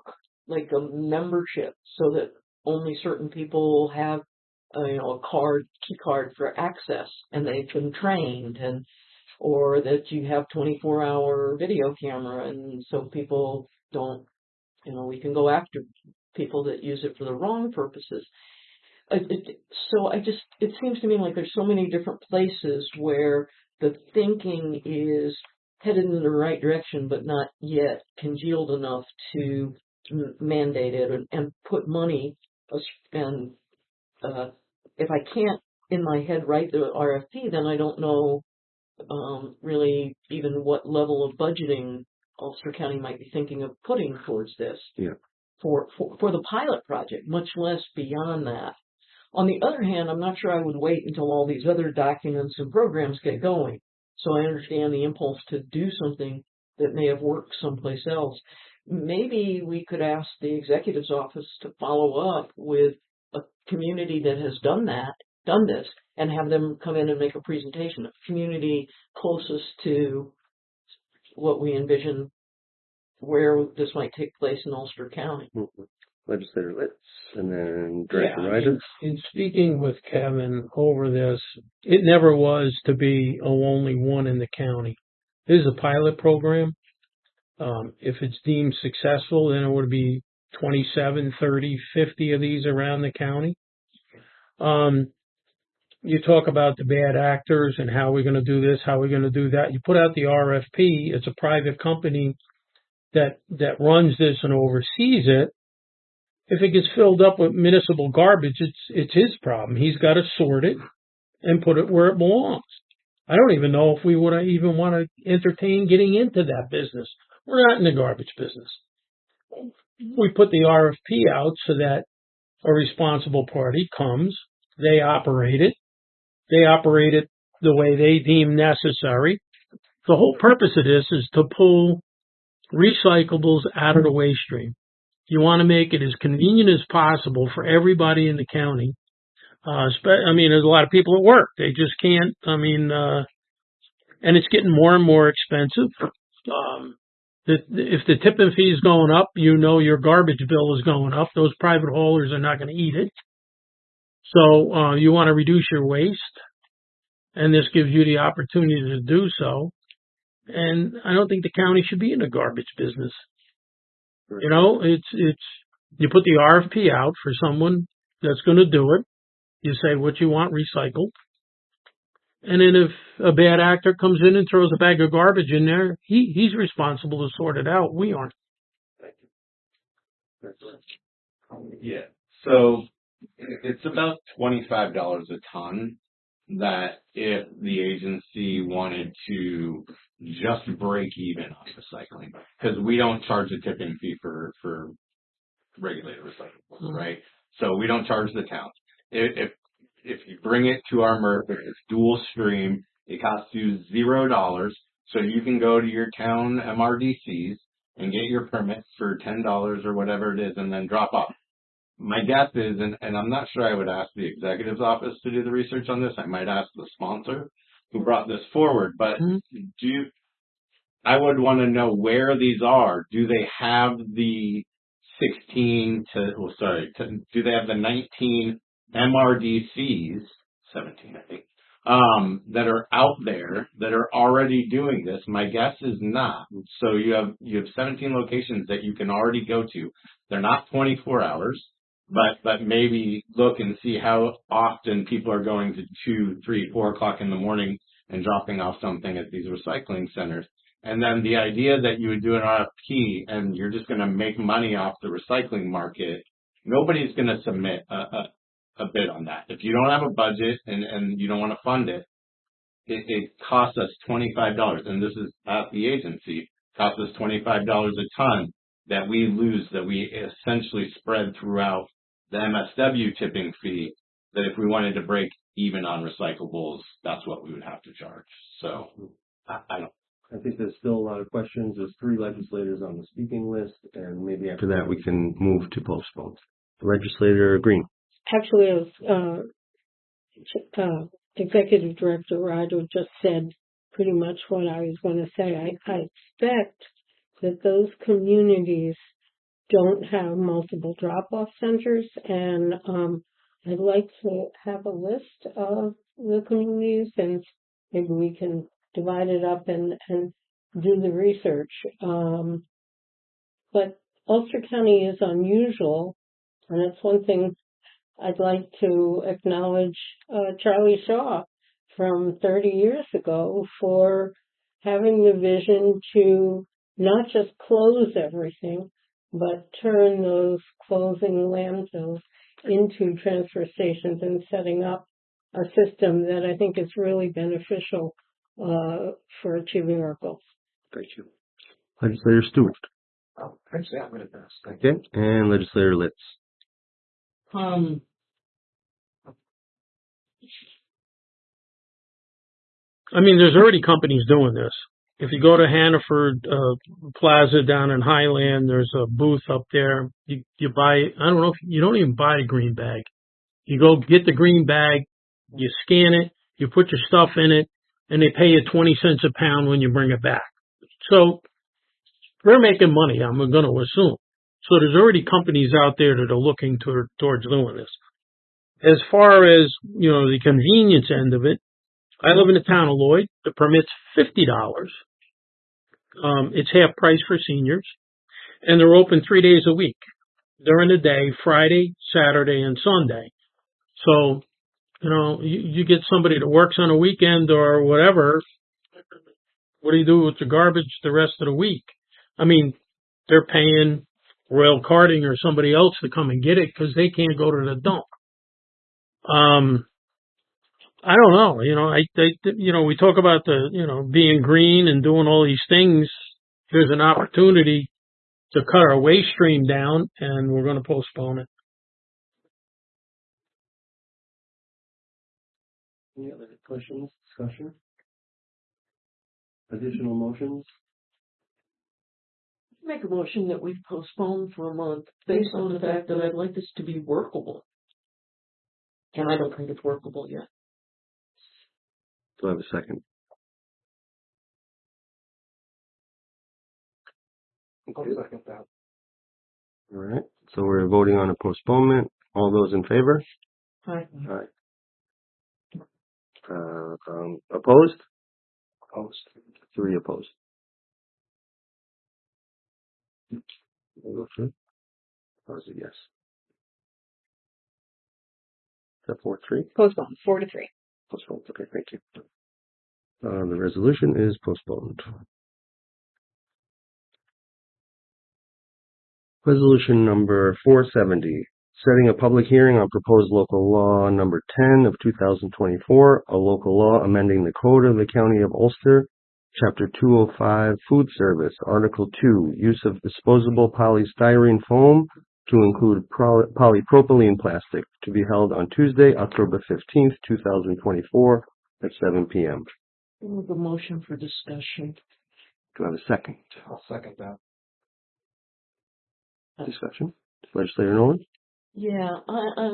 like a membership so that only certain people have, uh, you know, a card, key card for access, and they've been trained, and or that you have twenty-four hour video camera, and so people don't, you know, we can go after people that use it for the wrong purposes. It, it, so I just, it seems to me like there's so many different places where the thinking is headed in the right direction, but not yet congealed enough to m- mandate it and, and put money. And uh, if I can't in my head write the R F P, then I don't know um, really even what level of budgeting Ulster County might be thinking of putting towards this Yeah. for, for, for the pilot project, much less beyond that. On the other hand, I'm not sure I would wait until all these other documents and programs get going. So I understand the impulse to do something that may have worked someplace else. Maybe we could ask the executive's office to follow up with a community that has done that, done this, and have them come in and make a presentation, a community closest to what we envision where this might take place in Ulster County. Mm-hmm. Legislator Litz, and then Director Yeah, Ryder. in, in speaking with Kevin over this, it never was to be oh, only one in the county. This is a pilot program. Um, if it's deemed successful, then it would be twenty-seven, thirty, fifty of these around the county. Um, you talk about the bad actors and how we're going to do this, how we're going to do that. You put out the R F P. It's a private company that that runs this and oversees it. If it gets filled up with municipal garbage, it's it's his problem. He's got to sort it and put it where it belongs. I don't even know if we would even want to entertain getting into that business. We're not in the garbage business. We put the R F P out so that a responsible party comes, they operate it, they operate it the way they deem necessary. The whole purpose of this is to pull recyclables out of the waste stream. You want to make it as convenient as possible for everybody in the county. Uh, I mean, there's a lot of people at work. They just can't, I mean, uh, and it's getting more and more expensive. Um, the, if the tipping fee is going up, you know your garbage bill is going up. Those private haulers are not going to eat it. So uh, you want to reduce your waste, and this gives you the opportunity to do so. And I don't think the county should be in the garbage business. You know, it's, it's, you put the R F P out for someone that's going to do it. You say what you want recycled. And then if a bad actor comes in and throws a bag of garbage in there, he, he's responsible to sort it out. We aren't. Yeah. So it's about twenty-five dollars a ton that if the agency wanted to just break even on recycling, because we don't charge a tipping fee for, for regulated recyclables, mm-hmm. right? So we don't charge the town. If, if, if you bring it to our M R F, it's dual stream, it costs you zero dollars. So you can go to your town M R D Cs and get your permit for ten dollars or whatever it is and then drop off. My guess is, and, and I'm not sure I would ask the executive's office to do the research on this. I might ask the sponsor who brought this forward. But mm-hmm. do you, I would want to know where these are. Do they have the sixteen to, oh, sorry, to, do they have the nineteen M R D Cs, seventeen, I think, um, that are out there that are already doing this? My guess is not. So you have, you have seventeen locations that you can already go to. They're not twenty-four hours. But but maybe look and see how often people are going to two, three, four o'clock in the morning and dropping off something at these recycling centers. And then the idea that you would do an R F P and you're just going to make money off the recycling market, nobody's going to submit a, a, a bid on that. If you don't have a budget and, and you don't want to fund it, it, it costs us twenty-five dollars. And this is at the agency, it costs us twenty-five dollars a ton that we lose, that we essentially spread throughout the M S W tipping fee, that if we wanted to break even on recyclables, that's what we would have to charge. So I, I don't. I think there's still a lot of questions. There's three legislators on the speaking list, and maybe after that we can move to postpone. Legislator Green. Actually, as uh, uh, Executive Director Ryder just said pretty much what I was going to say. I, I expect that those communities don't have multiple drop-off centers, and um, I'd like to have a list of the communities, and maybe we can divide it up and, and do the research. Um, but Ulster County is unusual, and it's one thing I'd like to acknowledge uh, Charlie Shaw from thirty years ago for having the vision to not just close everything, but turn those closing landfills into transfer stations and setting up a system that I think is really beneficial uh, for achieving our goals. Thank you. Legislator Stewart. Oh, actually, I'm going to pass. Thank Okay. And Legislator Litz. Um, I mean, there's already companies doing this. If you go to Hannaford uh, Plaza down in Highland, there's a booth up there. You, you buy, I don't know, if you don't even buy a green bag. You go get the green bag, you scan it, you put your stuff in it, and they pay you twenty cents a pound when you bring it back. So they're making money, I'm going to assume. So there's already companies out there that are looking to, towards doing this. As far as, you know, the convenience end of it, I live in the town of Lloyd. The permit's fifty dollars. Um, it's half price for seniors. And they're open three days a week during the day, Friday, Saturday, and Sunday. So, you know, you, you get somebody that works on a weekend or whatever, what do you do with the garbage the rest of the week? I mean, they're paying Royal Carting or somebody else to come and get it because they can't go to the dump. Um, I don't know. You know, I, they, you know, we talk about the, you know, being green and doing all these things. There's an opportunity to cut our waste stream down, and we're going to postpone it. Any other questions, discussion? Additional motions? Make a motion that we postpone for a month based on the fact that I'd like this to be workable. And I don't think it's workable yet. Do I have a second? I'll second that. All right. So we're voting on a postponement. All those in favor? Aye. All right. Uh, um, opposed? Opposed. Three opposed. Okay. That was a yes. Is that four three? Postpone, four to three. Postponed. Okay, thank you. Uh, the resolution is postponed. Resolution number four seventy, setting a public hearing on proposed local law number ten of two thousand twenty-four, a local law amending the code of the County of Ulster, Chapter two oh five, Food Service, Article two, use of disposable polystyrene foam to include pro- polypropylene plastic, to be held on Tuesday, October fifteenth, two thousand twenty-four at seven p m Make a motion for discussion. Do I have a second? I'll second that. Discussion? Legislator Nolan? Yeah, I, I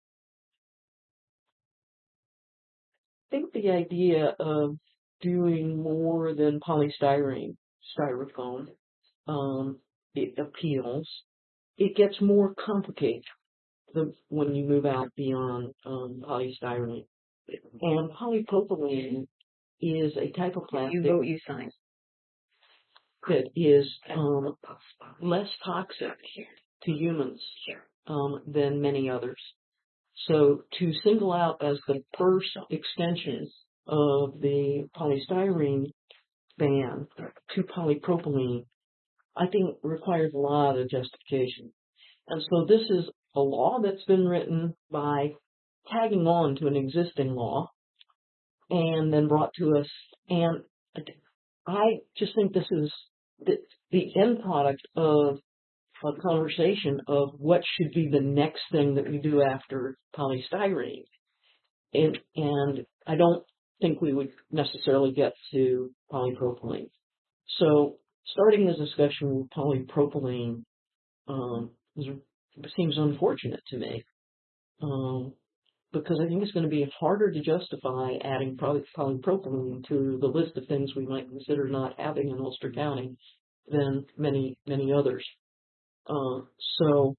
think the idea of doing more than polystyrene, styrofoam, um, it appeals. It gets more complicated the, when you move out beyond um, polystyrene. And polypropylene is a type of plastic You vote, you sign. that is um, less toxic to humans um, than many others. So to single out as the first extension of the polystyrene ban to polypropylene, I think requires a lot of justification. And so this is a law that's been written by tagging on to an existing law and then brought to us. And I just think this is the, the end product of a conversation of what should be the next thing that we do after polystyrene. And, and I don't think we would necessarily get to polypropylene. So starting the discussion with polypropylene um, is, seems unfortunate to me. Um, because I think it's going to be harder to justify adding poly- polypropylene to the list of things we might consider not having in Ulster County than many, many others. Uh, so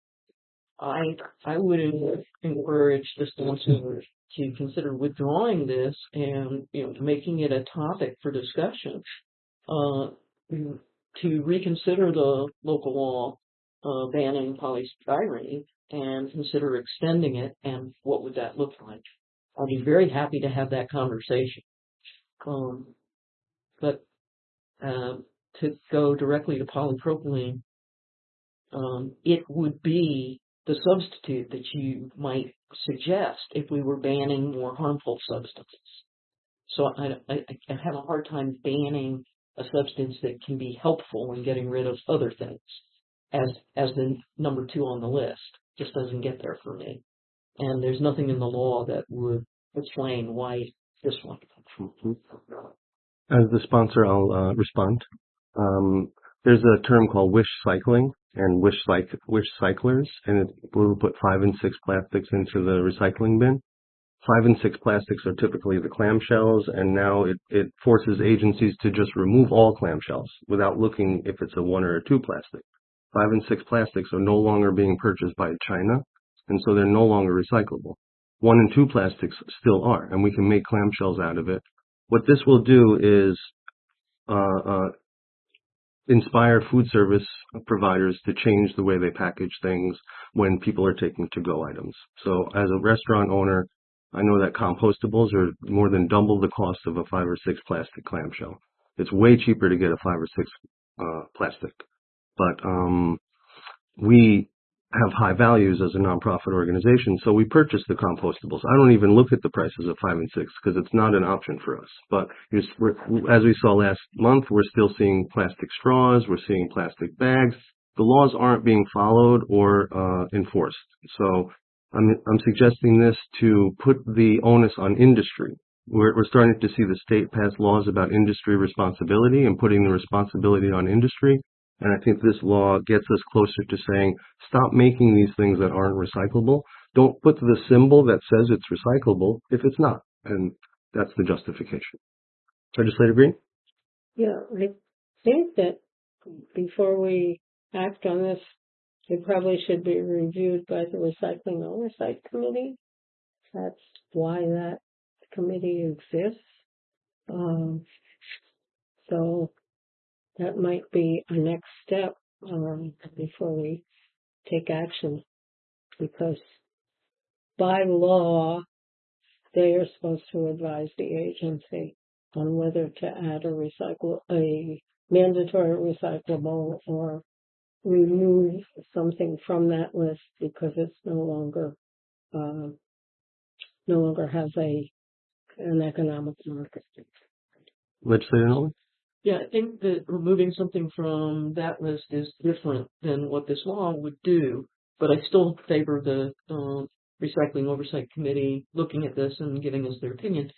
I I would encourage the sponsor to consider withdrawing this and, you know, making it a topic for discussion. Uh, to reconsider the local law uh, banning polystyrene and consider extending it, and what would that look like? I'll be very happy to have that conversation. Um, but uh, to go directly to polypropylene, um, it would be the substitute that you might suggest if we were banning more harmful substances. So I, I, I have a hard time banning a substance that can be helpful in getting rid of other things as as the number two on the list. Just doesn't get there for me. And there's nothing in the law that would explain why this one. Mhm. As the sponsor, I'll uh, respond. Um, there's a term called wish cycling and wish, cyc- wish cyclers, and it will put five and six plastics into the recycling bin. Five and six plastics are typically the clamshells, and now it, it forces agencies to just remove all clamshells without looking if it's a one or a two plastic. Five and six plastics are no longer being purchased by China, and so they're no longer recyclable. One and two plastics still are, and we can make clamshells out of it. What this will do is uh, uh, inspire food service providers to change the way they package things when people are taking to-go items. So as a restaurant owner, I know that compostables are more than double the cost of a five or six plastic clamshell. It's way cheaper to get a five or six uh, plastic. But um, we have high values as a nonprofit organization, so we purchase the compostables. I don't even look at the prices of five and six because it's not an option for us. But as we saw last month, we're still seeing plastic straws, we're seeing plastic bags. The laws aren't being followed or uh, enforced. So I'm, I'm suggesting this to put the onus on industry. We're, we're starting to see the state pass laws about industry responsibility and putting the responsibility on industry. And I think this law gets us closer to saying, stop making these things that aren't recyclable. Don't put the symbol that says it's recyclable if it's not. And that's the justification. Legislator Green? Yeah, I think that before we act on this, it probably should be reviewed by the Recycling Oversight Committee. That's why that committee exists. Um, so that might be a next step um, before we take action, because by law, they are supposed to advise the agency on whether to add a recycle, a mandatory recyclable, or remove something from that list because it's no longer uh, no longer has a an economic market. Legislator Nolan? Yeah, I think that removing something from that list is different than what this law would do, but I still favor the um, Recycling Oversight Committee looking at this and giving us their opinion.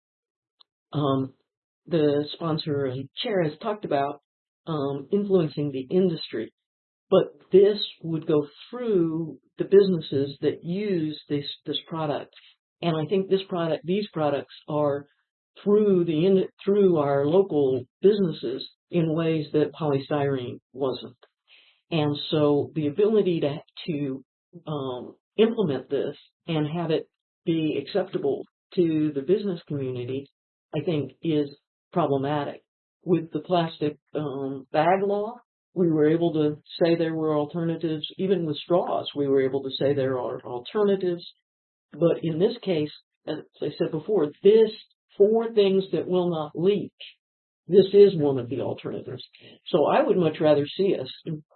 Um, the sponsor and chair has talked about um, influencing the industry, but this would go through the businesses that use this this product, and I think this product, these products are through the in, through our local businesses in ways that polystyrene wasn't. And so the ability to to um, implement this and have it be acceptable to the business community, I think, is problematic. With the plastic um, bag law, we were able to say there were alternatives. Even with straws, we were able to say there are alternatives. But in this case, as I said before, this for things that will not leak, this is one of the alternatives. So I would much rather see us,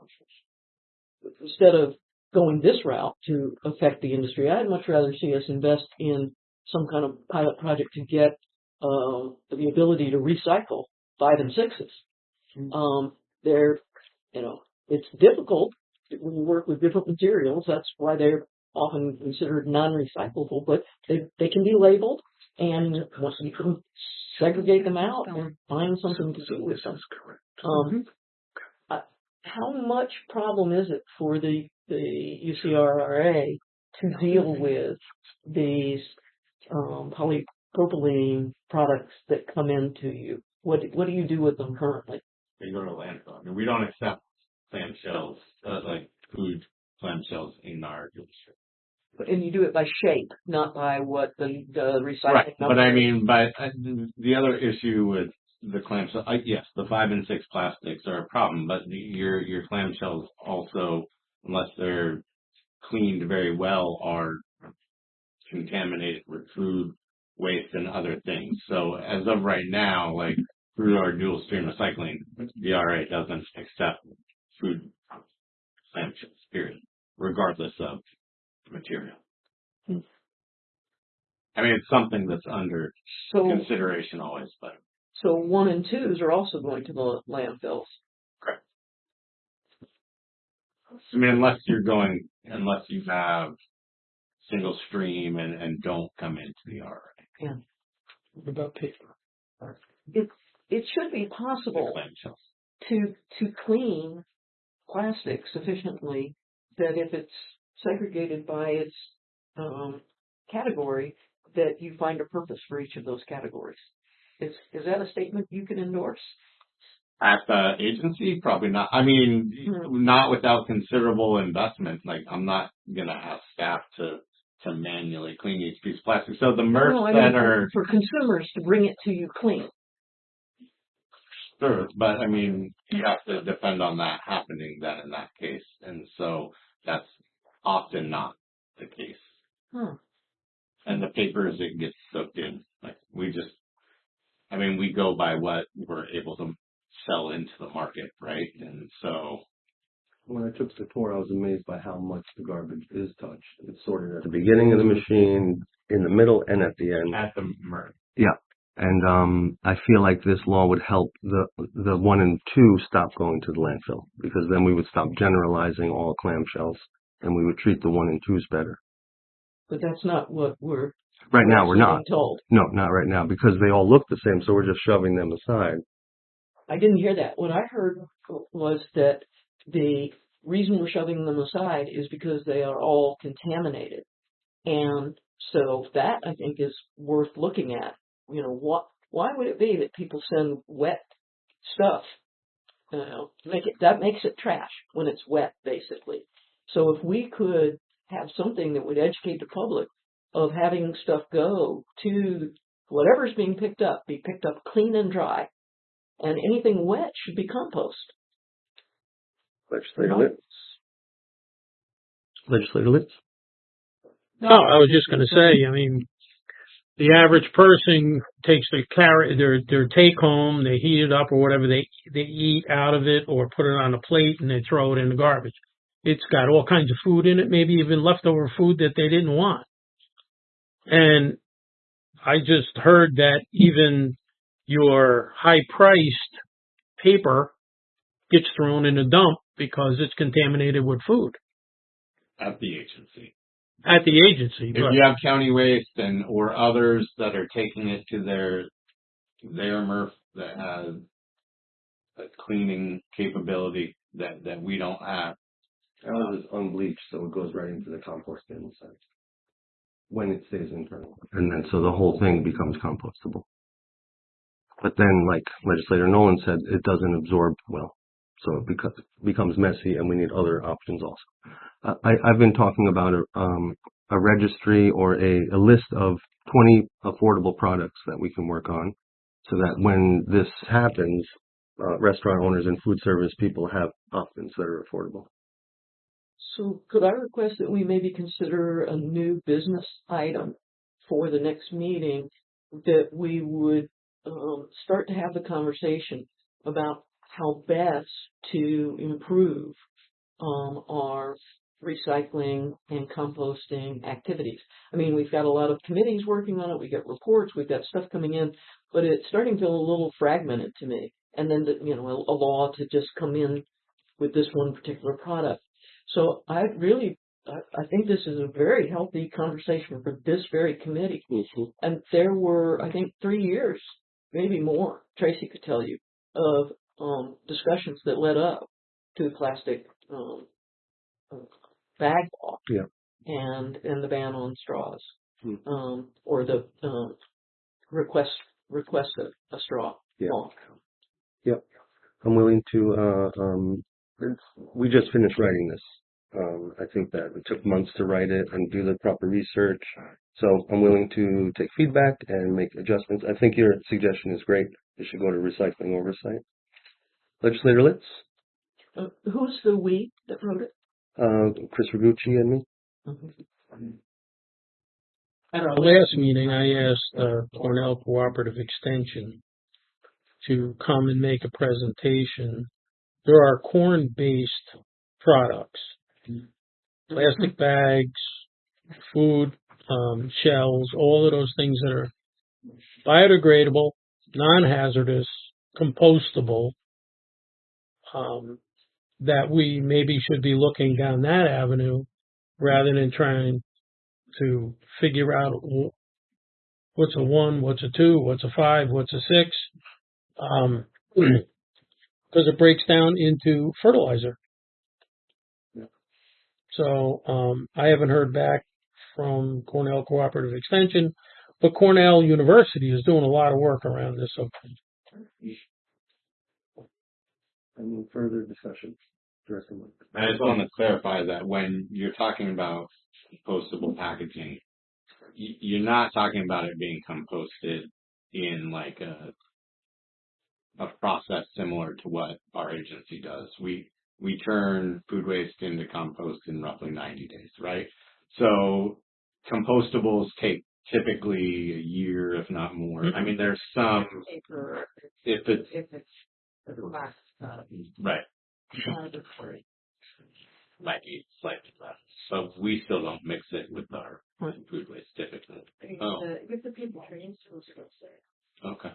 instead of going this route to affect the industry, I'd much rather see us invest in some kind of pilot project to get uh, the ability to recycle five and sixes. Um, they're, you know, it's difficult when you work with different materials. That's why they're often considered non-recyclable, but they they can be labeled, and once you can segregate them out and find something to do with them. Um, uh, how much problem is it for the the U C R R A to deal with these um, polypropylene products that come into you? What what do you do with them currently? They go to landfill. I mean, we don't accept clamshells, uh, like food clamshells in our district. But- And you do it by shape, not by what the, the recycling Right, number but I is. mean, but uh, the other issue with the clamshell, uh, yes, the five and six plastics are a problem, but the, your your clamshells also, unless they're cleaned very well, are contaminated with food waste and other things. So as of right now, like through our dual stream recycling, the R A doesn't accept food clamshells, period, regardless of material. Hmm. I mean, it's something that's under So, consideration always, but so one and twos are also going to the landfills. correct. I mean, unless you're going, unless you have single stream and, and don't come into the R A. Yeah. What about paper? It, it should be The possible clamshells. to, to clean plastic sufficiently that if it's segregated by its, um, category, that you find a purpose for each of those categories. Is, is that a statement you can endorse? At the agency, probably not. I mean, Hmm. not without considerable investment. Like, I'm not gonna ask staff to to manually clean each piece of plastic. So the No, MRFs no, I mean, that for, are for consumers to bring it to you clean. sure, but I mean, you have to depend on that happening then in that case, and so that's often not the case. Huh. And the papers it gets soaked in. Like we just, I mean, we go by what we're able to sell into the market, right? And so When I took the tour, I was amazed by how much the garbage is touched. It's sorted at the beginning of the machine, in the middle, and at the end. at the MRF. Yeah. And um, I feel like this law would help the the one and two stop going to the landfill, because then we would stop generalizing all clamshells and we would treat the one and twos better. But that's not what we're Right now, we're actually not. being told. No, not right now, because they all look the same, so we're just shoving them aside. I didn't hear that. What I heard was that the reason we're shoving them aside is because they are all contaminated. And so that, I think, is worth looking at. You know, what, why would it be that people send wet stuff? You know, make it, that makes it trash when it's wet, basically. So if we could have something that would educate the public of having stuff go to whatever's being picked up, be picked up clean and dry, and anything wet should be compost. Legislator Litz. Legislator Litz. No, I was just going to say, I mean, the average person takes their carrot, their their take home, they heat it up or whatever they they eat out of it, or put it on a plate and they throw it in the garbage. It's got all kinds of food in it, maybe even leftover food that they didn't want. And I just heard that even your high-priced paper gets thrown in a dump because it's contaminated with food At the agency. at the agency. If But you have county waste and or others that are taking it to their their MRF that has a cleaning capability that, that we don't have. Ours is unbleached, so it goes right into the compost bin inside. When it stays internal. And then so the whole thing becomes compostable. But then, like Legislator Nolan said, it doesn't absorb well. So it becomes, becomes messy, and we need other options also. Uh, I, I've been talking about a, um, a registry or a, a list of twenty affordable products that we can work on, so that when this happens, uh, restaurant owners and food service people have options that are affordable. So could I request that we maybe consider a new business item for the next meeting, that we would um, start to have the conversation about how best to improve um, our recycling and composting activities. I mean, we've got a lot of committees working on it, we've got reports, we've got stuff coming in, but it's starting to feel a little fragmented to me. And then, the, you know, a, a law to just come in with this one particular product. So I really, I, I think this is a very healthy conversation for this very committee. Mm-hmm. And there were, I think, three years, maybe more, Tracy could tell you, of um, discussions that led up to the plastic um, bag law, Yeah. and and the ban on straws, Hmm. um, or the um, request request a, a straw Yeah. law. Yep. I'm willing to, uh, um, we just finished writing this, Um, I think that it took months to write it and do the proper research. So I'm willing to take feedback and make adjustments. I think your suggestion is great. It should go to recycling oversight. Legislator Litz, Uh, who's the we that wrote it? uh, Chris Ragucci and me. At our last meeting, I asked uh, Cornell Cooperative Extension to come and make a presentation. There are corn-based products, plastic bags, food, um, shells, all of those things that are biodegradable, non-hazardous, compostable, um, that we maybe should be looking down that avenue rather than trying to figure out what's a one, what's a two, what's a five, what's a six, um, because it breaks down into fertilizer. So um, I haven't heard back from Cornell Cooperative Extension, but Cornell University is doing a lot of work around this. So Any further discussion? I just want to clarify that when you're talking about compostable packaging, y- you're not talking about it being composted in like a a process similar to what our agency does. We we turn food waste into compost in roughly ninety days, right? So compostables take typically a year, if not more. I mean, there's some Paper, if it's if it's the last, uh, right. mandatory. Might be slightly less. So we still don't mix it with our Right. food waste typically. If Oh, the, if the people trained, so it's supposed to. okay.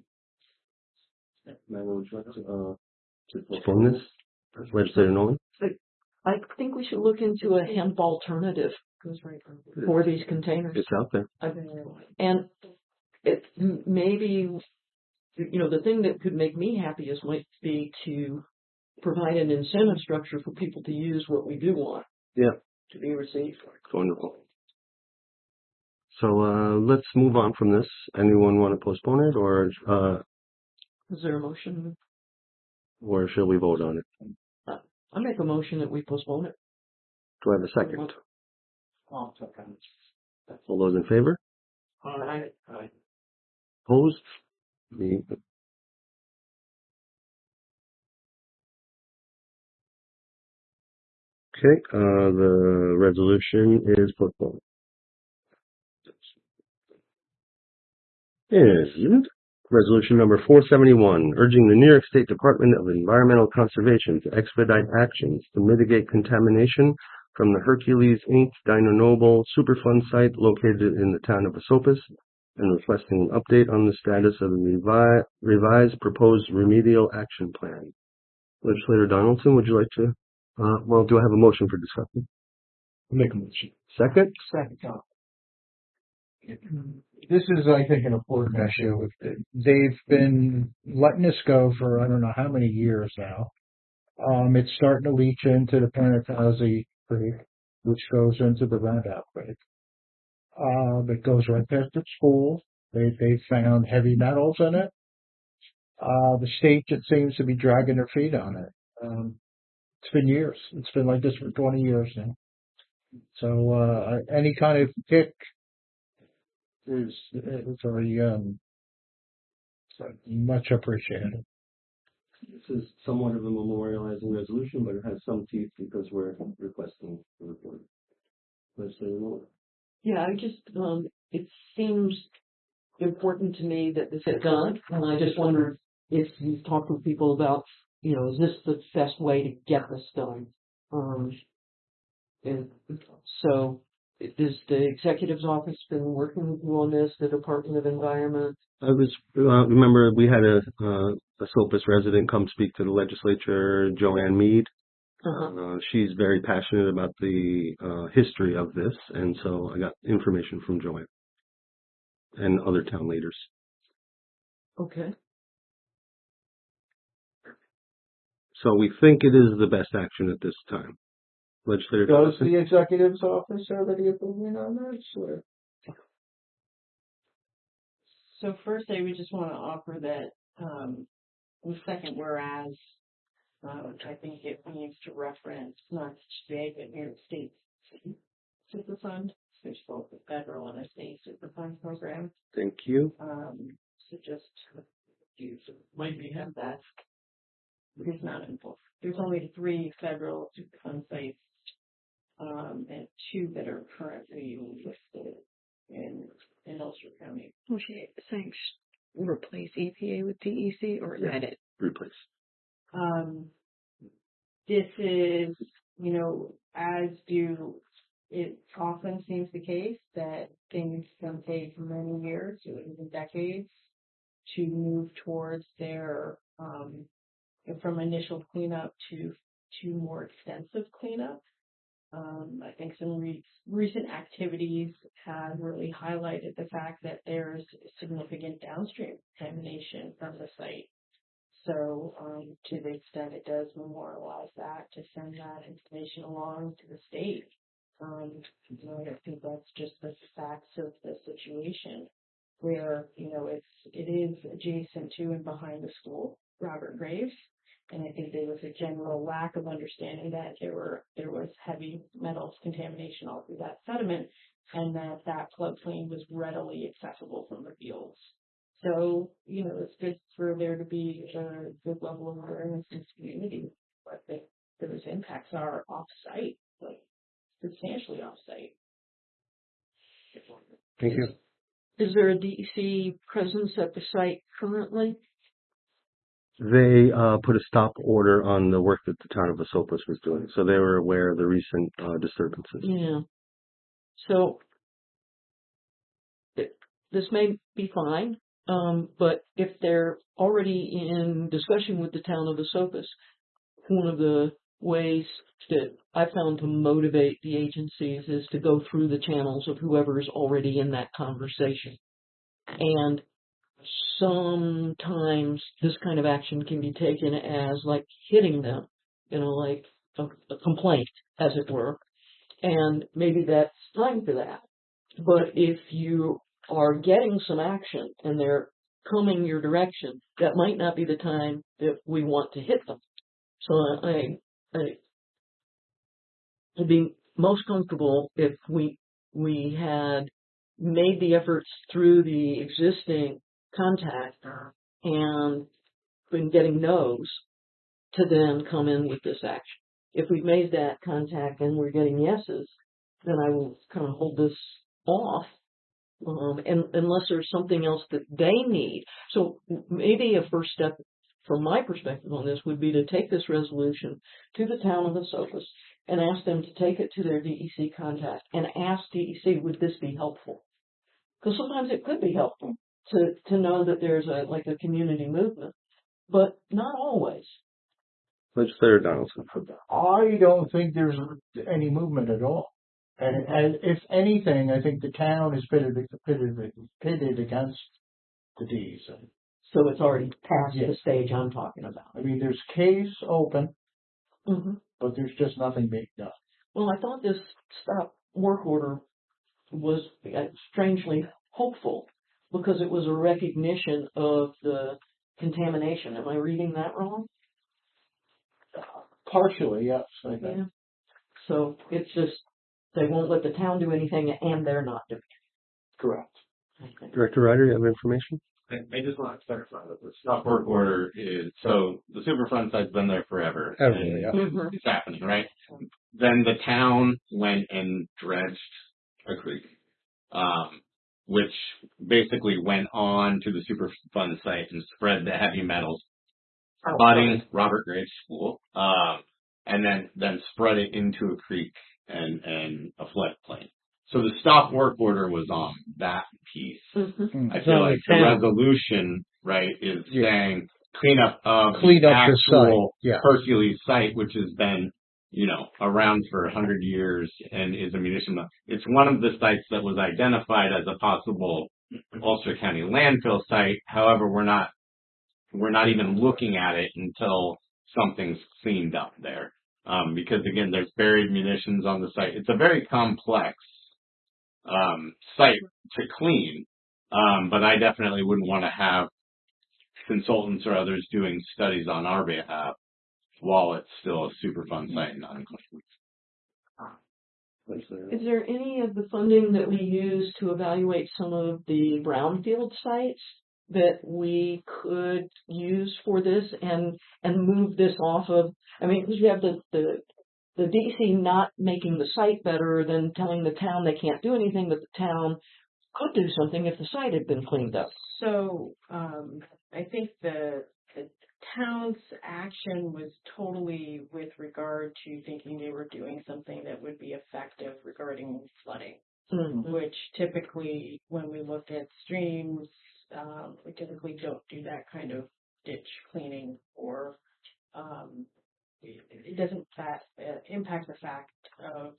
Madam, would you like to, uh, to postpone this? Legislator Nolan? I think we should look into a hemp alternative Goes right from. for these containers. It's out there. I've been realizing. And it m- maybe, you know, the thing that could make me happiest might be to provide an incentive structure for people to use what we do want Yeah, to be received. wonderful. So uh, let's move on from this. Anyone want to postpone it, or uh, Is there a motion? or shall we vote on it? I make a motion that we postpone it. Do I have a second? Oh, it's okay. All those in favor? Aye. Opposed? Me. Okay, uh, the resolution is postponed. And resolution number four seventy-one, urging the New York State Department of Environmental Conservation to expedite actions to mitigate contamination from the Hercules Incorporated. Dino Noble Superfund site located in the town of Esopus, and requesting an update on the status of the revi- revised proposed remedial action plan. Legislator Donaldson, would you like to, uh, well, do I have a motion for discussion? Make a motion. Second? Second. This is, I think, an important issue. They've been letting this go for I don't know how many years now. Um, it's starting to leach into the Panatazi Creek, which goes into the Roundout Creek. Um, it goes right past the school. They they found heavy metals in it. Uh, the state it seems to be dragging their feet on it. Um, it's been years. It's been like this for twenty years now. So uh, any kind of kick is is very um so much appreciated. This is somewhat of a memorializing resolution, but it has some teeth because we're requesting the report. Legislator Nolan. Yeah, I just, um, it seems important to me that this is done, and I just wonder if you've talked with people about, you know, is this the best way to get this done? Um, and so, is the executive's office been working with you on this, the Department of Environment? I was, uh, remember we had a, uh, a Sopus resident come speak to the legislature, Joanne Mead. Uh-huh. Uh, she's very passionate about the uh, history of this, and so I got information from Joanne and other town leaders. Okay. So we think it is the best action at this time. Legislator Does Donaldson? the executive's office have any opinion on this? Or? So first, I would just want to offer that, um, the second whereas, Um, I think it needs to reference not just state, but New York State Superfund, which is both the federal and a state Superfund program. Thank you. Um, so just you might be have that. It's not in both. There's only three federal Superfund sites, um, and two that are currently listed in in Ulster County. Was she saying sh- replace E P A with D E C or Yeah. edit? Replace. Um, this is, you know, as do, it often seems the case that things can take many years or even decades to move towards their, um, from initial cleanup to, to more extensive cleanup. Um, I think some re- recent activities have really highlighted the fact that there's significant downstream contamination from the site. So, um, to the extent it does memorialize that, to send that information along to the state. Um, you know, I think that's just the facts of the situation where, you know, it's, it is adjacent to and behind the school, Robert Graves. And I think there was a general lack of understanding that there were, there was heavy metals contamination all through that sediment and that that floodplain was readily accessible from the fields. So, you know, it's good for there to be a good level of awareness in the community, but that those impacts are off-site, like substantially off-site. Thank you. Is there a D E C presence at the site currently? They uh, put a stop order on the work that the town of Esopus was doing, so they were aware of the recent uh, disturbances. Yeah. So it, this may be fine, um, but if they're already in discussion with the town of Esopus, one of the ways that I found to motivate the agencies is to go through the channels of whoever is already in that conversation. And sometimes this kind of action can be taken as like hitting them, you know, like a, a complaint, as it were. And maybe that's time for that. But if you are getting some action and they're coming your direction, that might not be the time that we want to hit them. So I, I, I'd be most comfortable if we, we had made the efforts through the existing contact and been getting no's to then come in with this action. If we've made that contact and we're getting yeses, then I will kind of hold this off, um, and unless there's something else that they need. So maybe a first step from my perspective on this would be to take this resolution to the town of Esopus and ask them to take it to their D E C contact and ask D E C, would this be helpful? Because sometimes it could be helpful to, to know that there's a, like a community movement, but not always. Legislator Donaldson. I don't think there's any movement at all. And, and if anything, I think the town is pitted, pitted, pitted against the D E C. So it's already past Yes. the stage I'm talking about. I mean, there's case open, Mm-hmm. but there's just nothing being done. Well, I thought this stop work order was uh, strangely hopeful because it was a recognition of the contamination. Am I reading that wrong? Partially, yes. I think. Yeah. So it's just they won't let the town do anything and they're not doing Correct. it. Okay. Director Ryder, you have information? I, I just want to clarify that the stop work order is, so the Superfund site's been there forever. Ever, and yeah. Mm-hmm. It's happening, right? Then the town went and dredged a creek, um, which basically went on to the Superfund site and spread the heavy metals, flooding Robert Graves School, um, and then, then spread it into a creek and, and a floodplain. So the stop work order was on that piece. Mm-hmm. I It's feel on like the the town. resolution, right, is Yeah. saying cleanup of Clean the up the site, actual yeah. Hercules site, which has been, you know, around for a hundred years and is a municipal. It's one of the sites that was identified as a possible Ulster County landfill site. However, we're not, we're not even looking at it until something's cleaned up there. Um, because again, there's buried munitions on the site. It's a very complex um, site to clean, um, but I definitely wouldn't want to have consultants or others doing studies on our behalf while it's still a Superfund site and not included. Is there any of the funding that we use to evaluate some of the brownfield sites that we could use for this and, and move this off of, I mean, because you have the, the, the D C not making the site better than telling the town they can't do anything, but the town could do something if the site had been cleaned up. So, um, I think the, the town's action was totally with regard to thinking they were doing something that would be effective regarding flooding, Mm-hmm. which typically when we look at streams, um, we typically don't do that kind of ditch cleaning or, um, it, it doesn't fa- uh, impact the fact of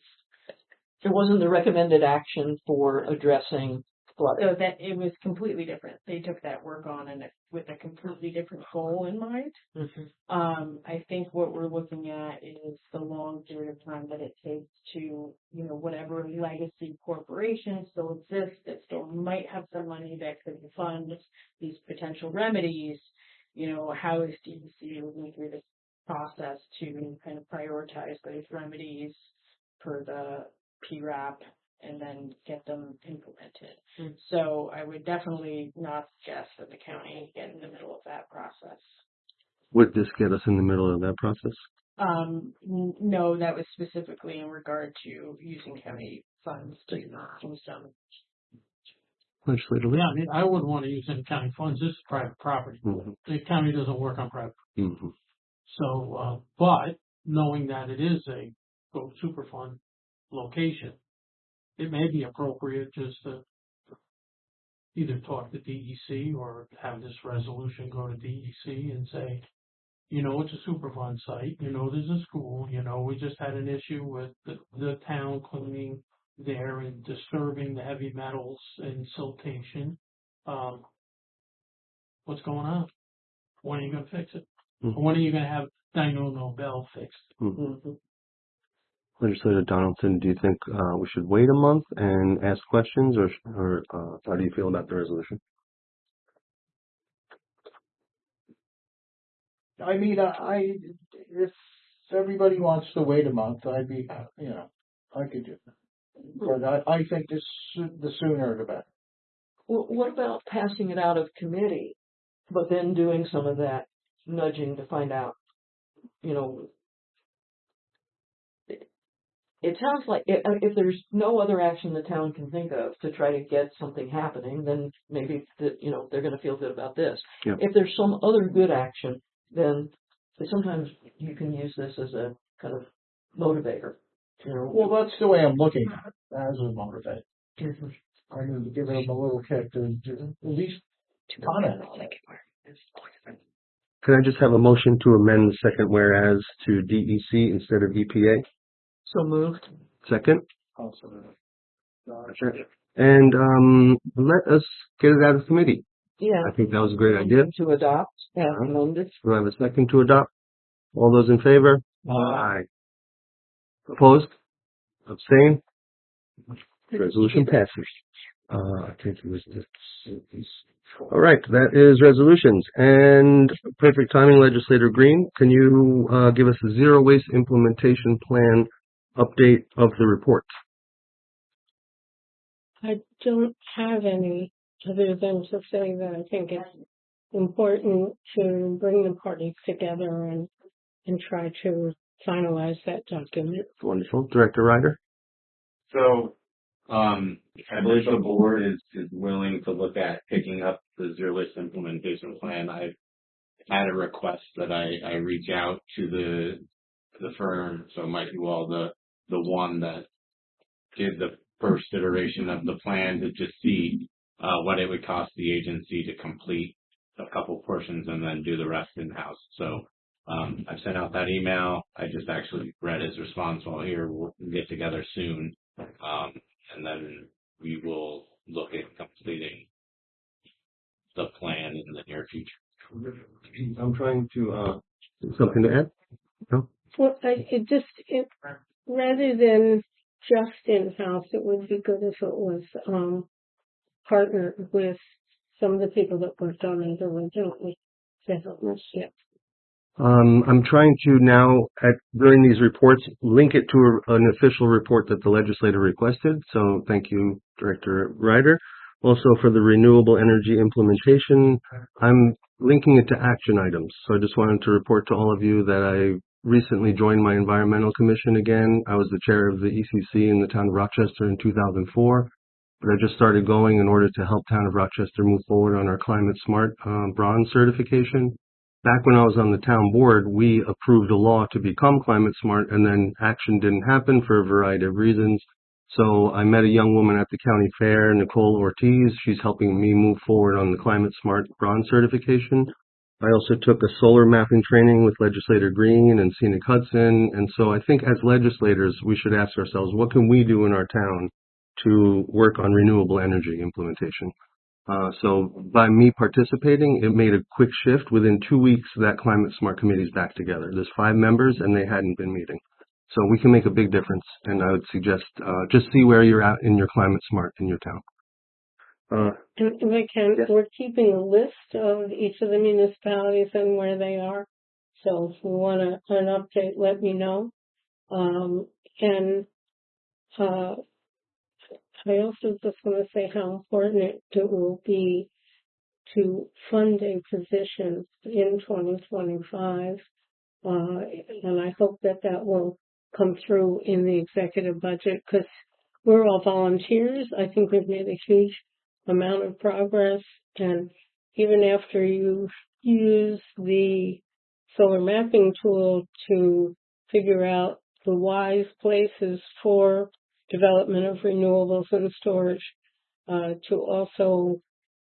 It wasn't the recommended action for addressing flooding. so that it was completely different. They took that work on and it, with a completely different goal in mind. Mm-hmm. Um, I think what we're looking at is the long period of time that it takes to, you know, whatever legacy corporation still exists that still might have some money that could fund these potential remedies. You know, how is D E C moving through this process to kind of prioritize those remedies per the P RAP and then get them implemented. Mm. So I would definitely not suggest that the county get in the middle of that process. Would this get us in the middle of that process? Um, n- no, that was specifically in regard to using county funds to do some. Legislator Lee? Yeah, I mean, I wouldn't want to use any county funds. This is private property. Mhm. The county doesn't work on private. Mhm. So, uh, but knowing that it is a quote Superfund location, it may be appropriate just to either talk to D E C or have this resolution go to D E C and say, you know, it's a Superfund site, you know, there's a school, you know, we just had an issue with the, the town cleaning there and disturbing the heavy metals and siltation. Um, what's going on? When are you going to fix it? Mhm. When are you going to have Dino Nobel fixed? Mhm. Mm-hmm. Legislator Donaldson, do you think uh, we should wait a month and ask questions, or or uh, how do you feel about the resolution? I mean, I, I, if everybody wants to wait a month, I'd be, you know, I could do that. But I, I think this, the sooner the better. Well, what about passing it out of committee, but then doing some of that nudging to find out, you know, it, it sounds like if, if there's no other action the town can think of to try to get something happening, then maybe the, you know, they're going to feel good about this. Yeah. If there's some other good action, then sometimes you can use this as a kind of motivator. You know, Well, that's the way I'm looking at it, as a motivator. Mhm. I need to give them a little kick to, to at least comment on it. Can I just have a motion to amend the second whereas to D E C instead of E P A? So moved. Second? Also, And um, let us get it out of committee. Yeah. I think that was a great idea. To adopt as amended. Do I have a second to adopt? All those in favor? Aye. Opposed? Abstain? Resolution passes. Uh, I think it was this. All right, that is resolutions. And perfect timing, Legislator Green. Can you uh, give us a zero waste implementation plan update of the report? I don't have any other than to say that I think it's important to bring the parties together and, and try to finalize that document. Wonderful. Director Ryder? So, um, I believe the board is, is willing to look at picking up the zero waste implementation plan. I've had a request that I, I reach out to the, the firm, so Mike Wall, the, the one that did the first iteration of the plan, to just see, uh, what it would cost the agency to complete a couple portions and then do the rest in-house. So, um, I've sent out that email. I just actually read his response while here. We'll get together soon. Um, and then we will look at completing the plan in the near future. I'm trying to, uh, something to add? No? Well, I, it just, it, rather than just in-house, it would be good if it was, um, partnered with some of the people that worked on it originally to help us get Um, I'm trying to now, at, during these reports, link it to a, an official report that the legislator requested. So thank you, Director Ryder. Also for the renewable energy implementation, I'm linking it to action items. So I just wanted to report to all of you that I recently joined my environmental commission again. I was the chair of the E C C in the town of Rochester in two thousand four. But I just started going in order to help town of Rochester move forward on our climate smart uh, bronze certification. Back when I was on the town board, we approved a law to become climate smart, and then action didn't happen for a variety of reasons. So I met a young woman at the county fair, Nicole Ortiz. She's helping me move forward on the climate smart bronze certification. I also took a solar mapping training with Legislator Green and Scenic Hudson. And so I think as legislators, we should ask ourselves, what can we do in our town to work on renewable energy implementation? Uh, so by me participating, it made a quick shift. Within two weeks, that Climate Smart Committee is back together. There's five members, and they hadn't been meeting. So we can make a big difference, and I would suggest uh, just see where you're at in your Climate Smart in your town. Uh, And if I can, yes. we're keeping a list of each of the municipalities and where they are. So if you want a, an update, let me know. Um, and uh, I also just want to say how important it, it will be to fund a position in twenty twenty-five. Uh, and I hope that that will come through in the executive budget because we're all volunteers. I think we've made a huge amount of progress. And even after you use the solar mapping tool to figure out the wise places for development of renewables and storage, uh, to also,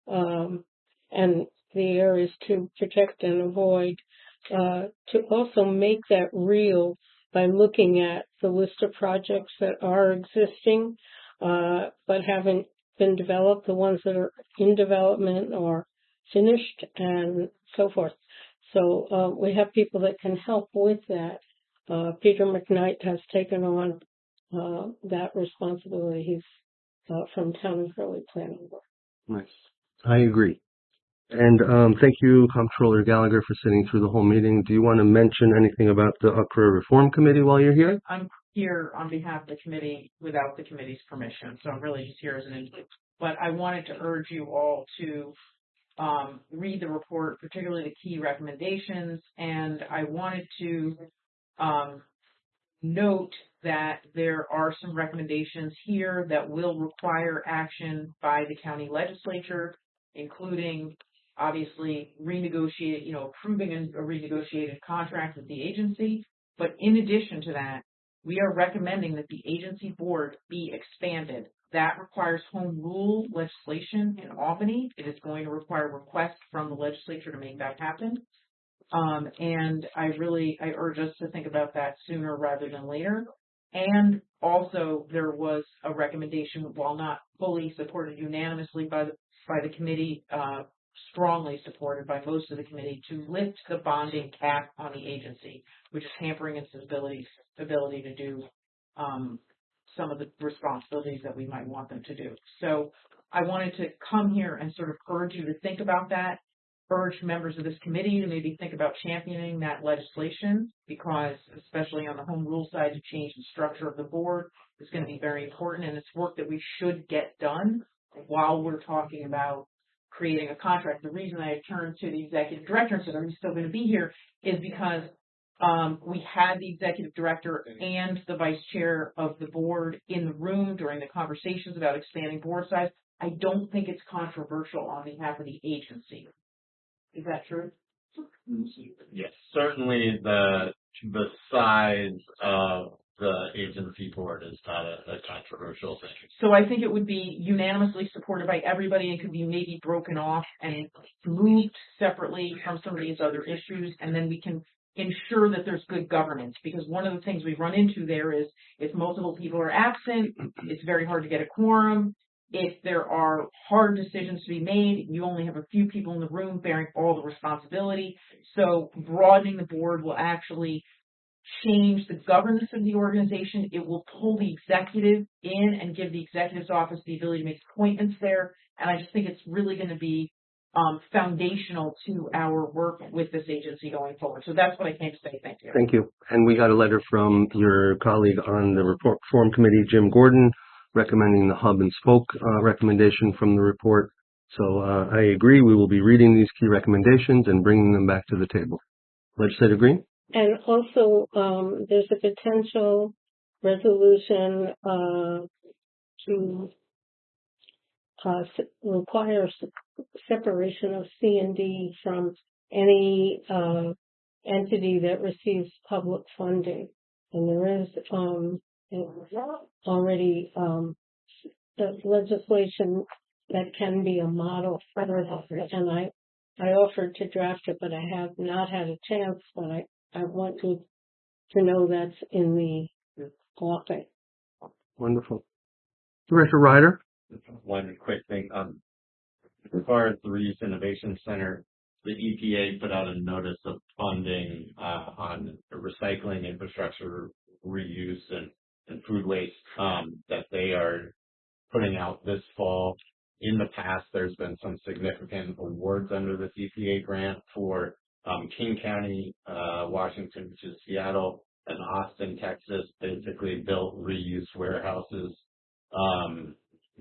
um, and the areas to protect and avoid, uh, to also make that real by looking at the list of projects that are existing, uh, but haven't been developed, the ones that are in development or finished, and so forth. So uh, we have people that can help with that. Uh, Peter McKnight has taken on uh, that responsibility. He's uh, from Town and Hurley Planning Board. Nice. I agree. And um, thank you, Comptroller Gallagher, for sitting through the whole meeting. Do you want to mention anything about the U C R A Reform Committee while you're here? I'm here on behalf of the committee without the committee's permission, so I'm really just here as an input. But I wanted to urge you all to um, read the report, particularly the key recommendations, and I wanted to um, note that there are some recommendations here that will require action by the county legislature, including obviously renegotiate, you know, approving a renegotiated contract with the agency. But in addition to that, we are recommending that the agency board be expanded. That requires home rule legislation in Albany. It is going to require requests from the legislature to make that happen. Um, and I really, I urge us to think about that sooner rather than later. And also there was a recommendation, while not fully supported unanimously by the, by the committee, uh, strongly supported by most of the committee, to lift the bonding cap on the agency, which is hampering its ability, ability to do um, some of the responsibilities that we might want them to do. So I wanted to come here and sort of urge you to think about that, urge members of this committee to maybe think about championing that legislation, because especially on the home rule side, to change the structure of the board is going to be very important, and it's work that we should get done while we're talking about creating a contract. The reason I turned to the executive director and said, are you still going to be here, is because um, we had the executive director and the vice chair of the board in the room during the conversations about expanding board size. I don't think it's controversial on behalf of the agency. Is that true? Yes, certainly the the size of the agency board is not a, a controversial thing. So I think it would be unanimously supported by everybody and could be maybe broken off and moved separately from some of these other issues, and then we can ensure that there's good governance, because one of the things we run into there is if multiple people are absent, it's very hard to get a quorum. If there are hard decisions to be made, you only have a few people in the room bearing all the responsibility. So broadening the board will actually change the governance of the organization. It will pull the executive in and give the executive's office the ability to make appointments there. And I just think it's really going to be um, foundational to our work with this agency going forward. So that's what I came to say. Thank you. Thank you. And we got a letter from your colleague on the report reform committee, Jim Gordon, recommending the hub and spoke uh, recommendation from the report. So uh, I agree. We will be reading these key recommendations and bringing them back to the table. Legislator Green? And also, um, there's a potential resolution uh, to uh, se- require se- separation of C and D from any uh, entity that receives public funding. And there is um, already um, the legislation that can be a model for that. And I, I offered to draft it, but I have not had a chance, but I, I want to, to know that's in the offing. Wonderful. Director Ryder? One quick thing. Um, as far as the Reuse Innovation Center, the E P A put out a notice of funding uh, on recycling infrastructure, reuse, and, and food waste um, that they are putting out this fall. In the past, there's been some significant awards under this E P A grant for um, King County, uh, Washington, which is Seattle, and Austin, Texas, basically built reuse warehouses. Um,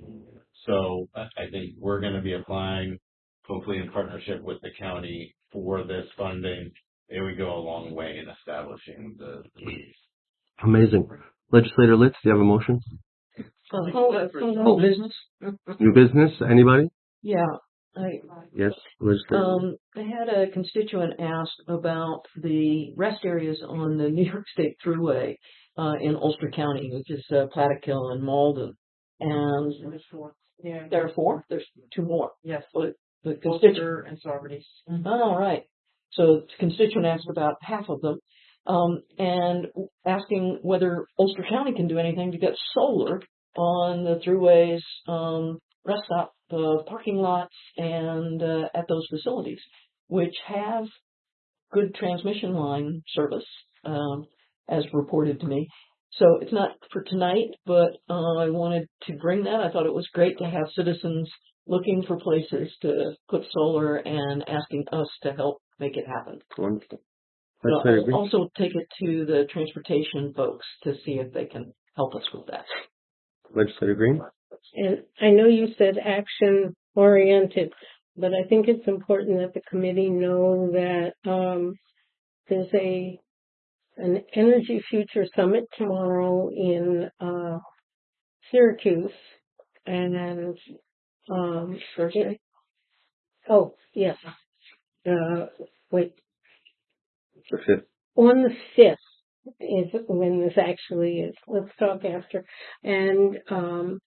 so I I think we're going to be applying, hopefully in partnership with the county, for this funding. It would go a long way in establishing the reuse. Amazing. Legislator Litz, do you have a motion? Uh, hold on, hold on. Business? New business? Anybody? Yeah, I, Yes, Legislator. um, I had a constituent ask about the rest areas on the New York State Thruway, uh, in Ulster County, which is, uh, Plattekill and Malden. And There's four. Yeah. there are four, there's two more. Yes. But the constituent, Ulster and Saugerties. all right. So the constituent asked about half of them, um, and asking whether Ulster County can do anything to get solar on the throughways, um, rest stop, the parking lots, and uh, at those facilities, which have good transmission line service, um, as reported to me. So it's not for tonight, but uh, I wanted to bring that. I thought it was great to have citizens looking for places to put solar and asking us to help make it happen. Wonderful. But Legislator I'll Green? also take it to the transportation folks to see if they can help us with that. Legislator Green? And I know you said action oriented, but I think it's important that the committee know that um, there's a an Energy Future Summit tomorrow in uh, Syracuse, and um, Thursday? oh yes, uh, wait, The fifth. on the fifth is when this actually is. Let's talk after. And um,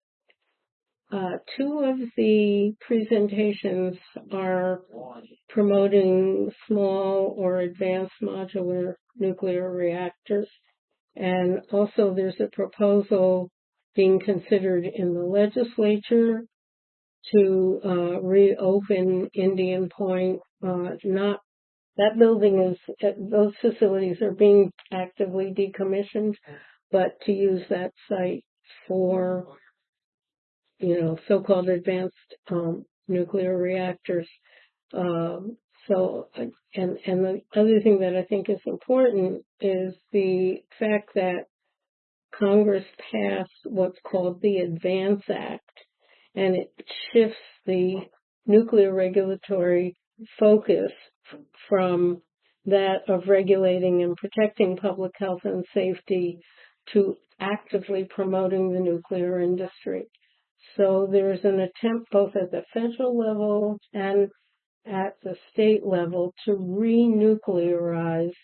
uh, two of the presentations are promoting small or advanced modular nuclear reactors. And also there's a proposal being considered in the legislature to uh, reopen Indian Point, uh, not that building is, those facilities are being actively decommissioned, but to use that site for, you know, so-called advanced um, nuclear reactors. Um, so, and, and the other thing that I think is important is the fact that Congress passed what's called the ADVANCE Act, and it shifts the nuclear regulatory focus from that of regulating and protecting public health and safety to actively promoting the nuclear industry. So there's an attempt both at the federal level and at the state level to re-nuclearize,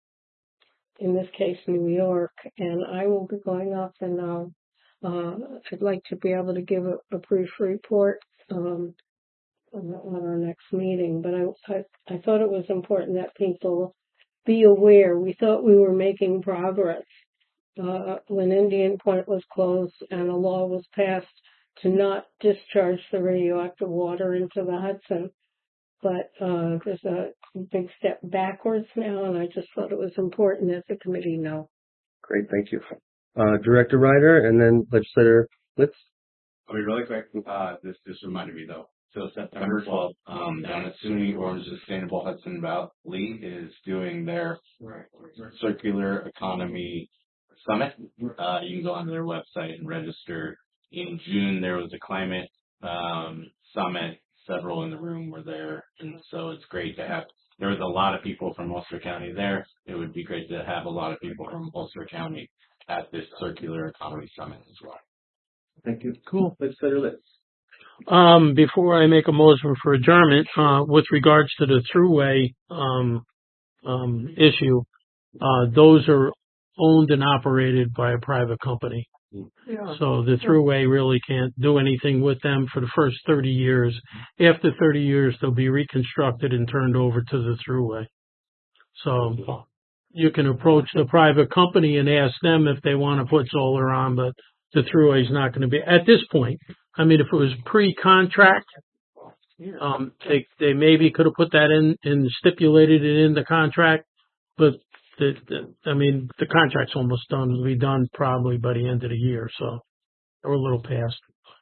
in this case, New York. And I will be going up and uh, uh, I'd like to be able to give a, a brief report um, on our next meeting, but I, I, I thought it was important that people be aware. We thought we were making progress uh, when Indian Point was closed and a law was passed to not discharge the radioactive water into the Hudson. But uh, there's a big step backwards now, and I just thought it was important that the committee know. Great, thank you. Uh, Director Ryder and then Legislator Litz. I'll be really quick. Uh, this just reminded me though. So September twelfth, um, down at SUNY Orange Sustainable Hudson Valley is doing their circular economy summit. Uh, you can go on their website and register. In June, there was a climate um, summit. Several in the room were there, and so it's great to have. There was a lot of people from Ulster County there. It would be great to have a lot of people from Ulster County at this circular economy summit as well. Thank you. Cool. Legislator Litz. Um, before I make a motion for adjournment, uh, with regards to the throughway, um, um, issue, uh, those are owned and operated by a private company. Yeah. So the throughway really can't do anything with them for the first thirty years. After thirty years, they'll be reconstructed and turned over to the throughway. So you can approach the private company and ask them if they want to put solar on, but the throughway is not going to be at this point. I mean, if it was pre-contract, um, they they maybe could have put that in and stipulated it in the contract, but the, the I mean, the contract's almost done. It'll be done probably by the end of the year, so we're a little past.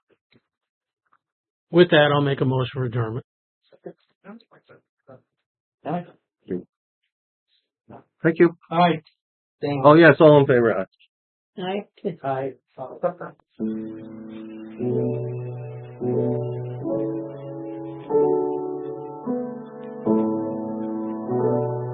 With that, I'll make a motion for adjournment. Thank you. Aye. Oh, yes, all in favor. I, Aye.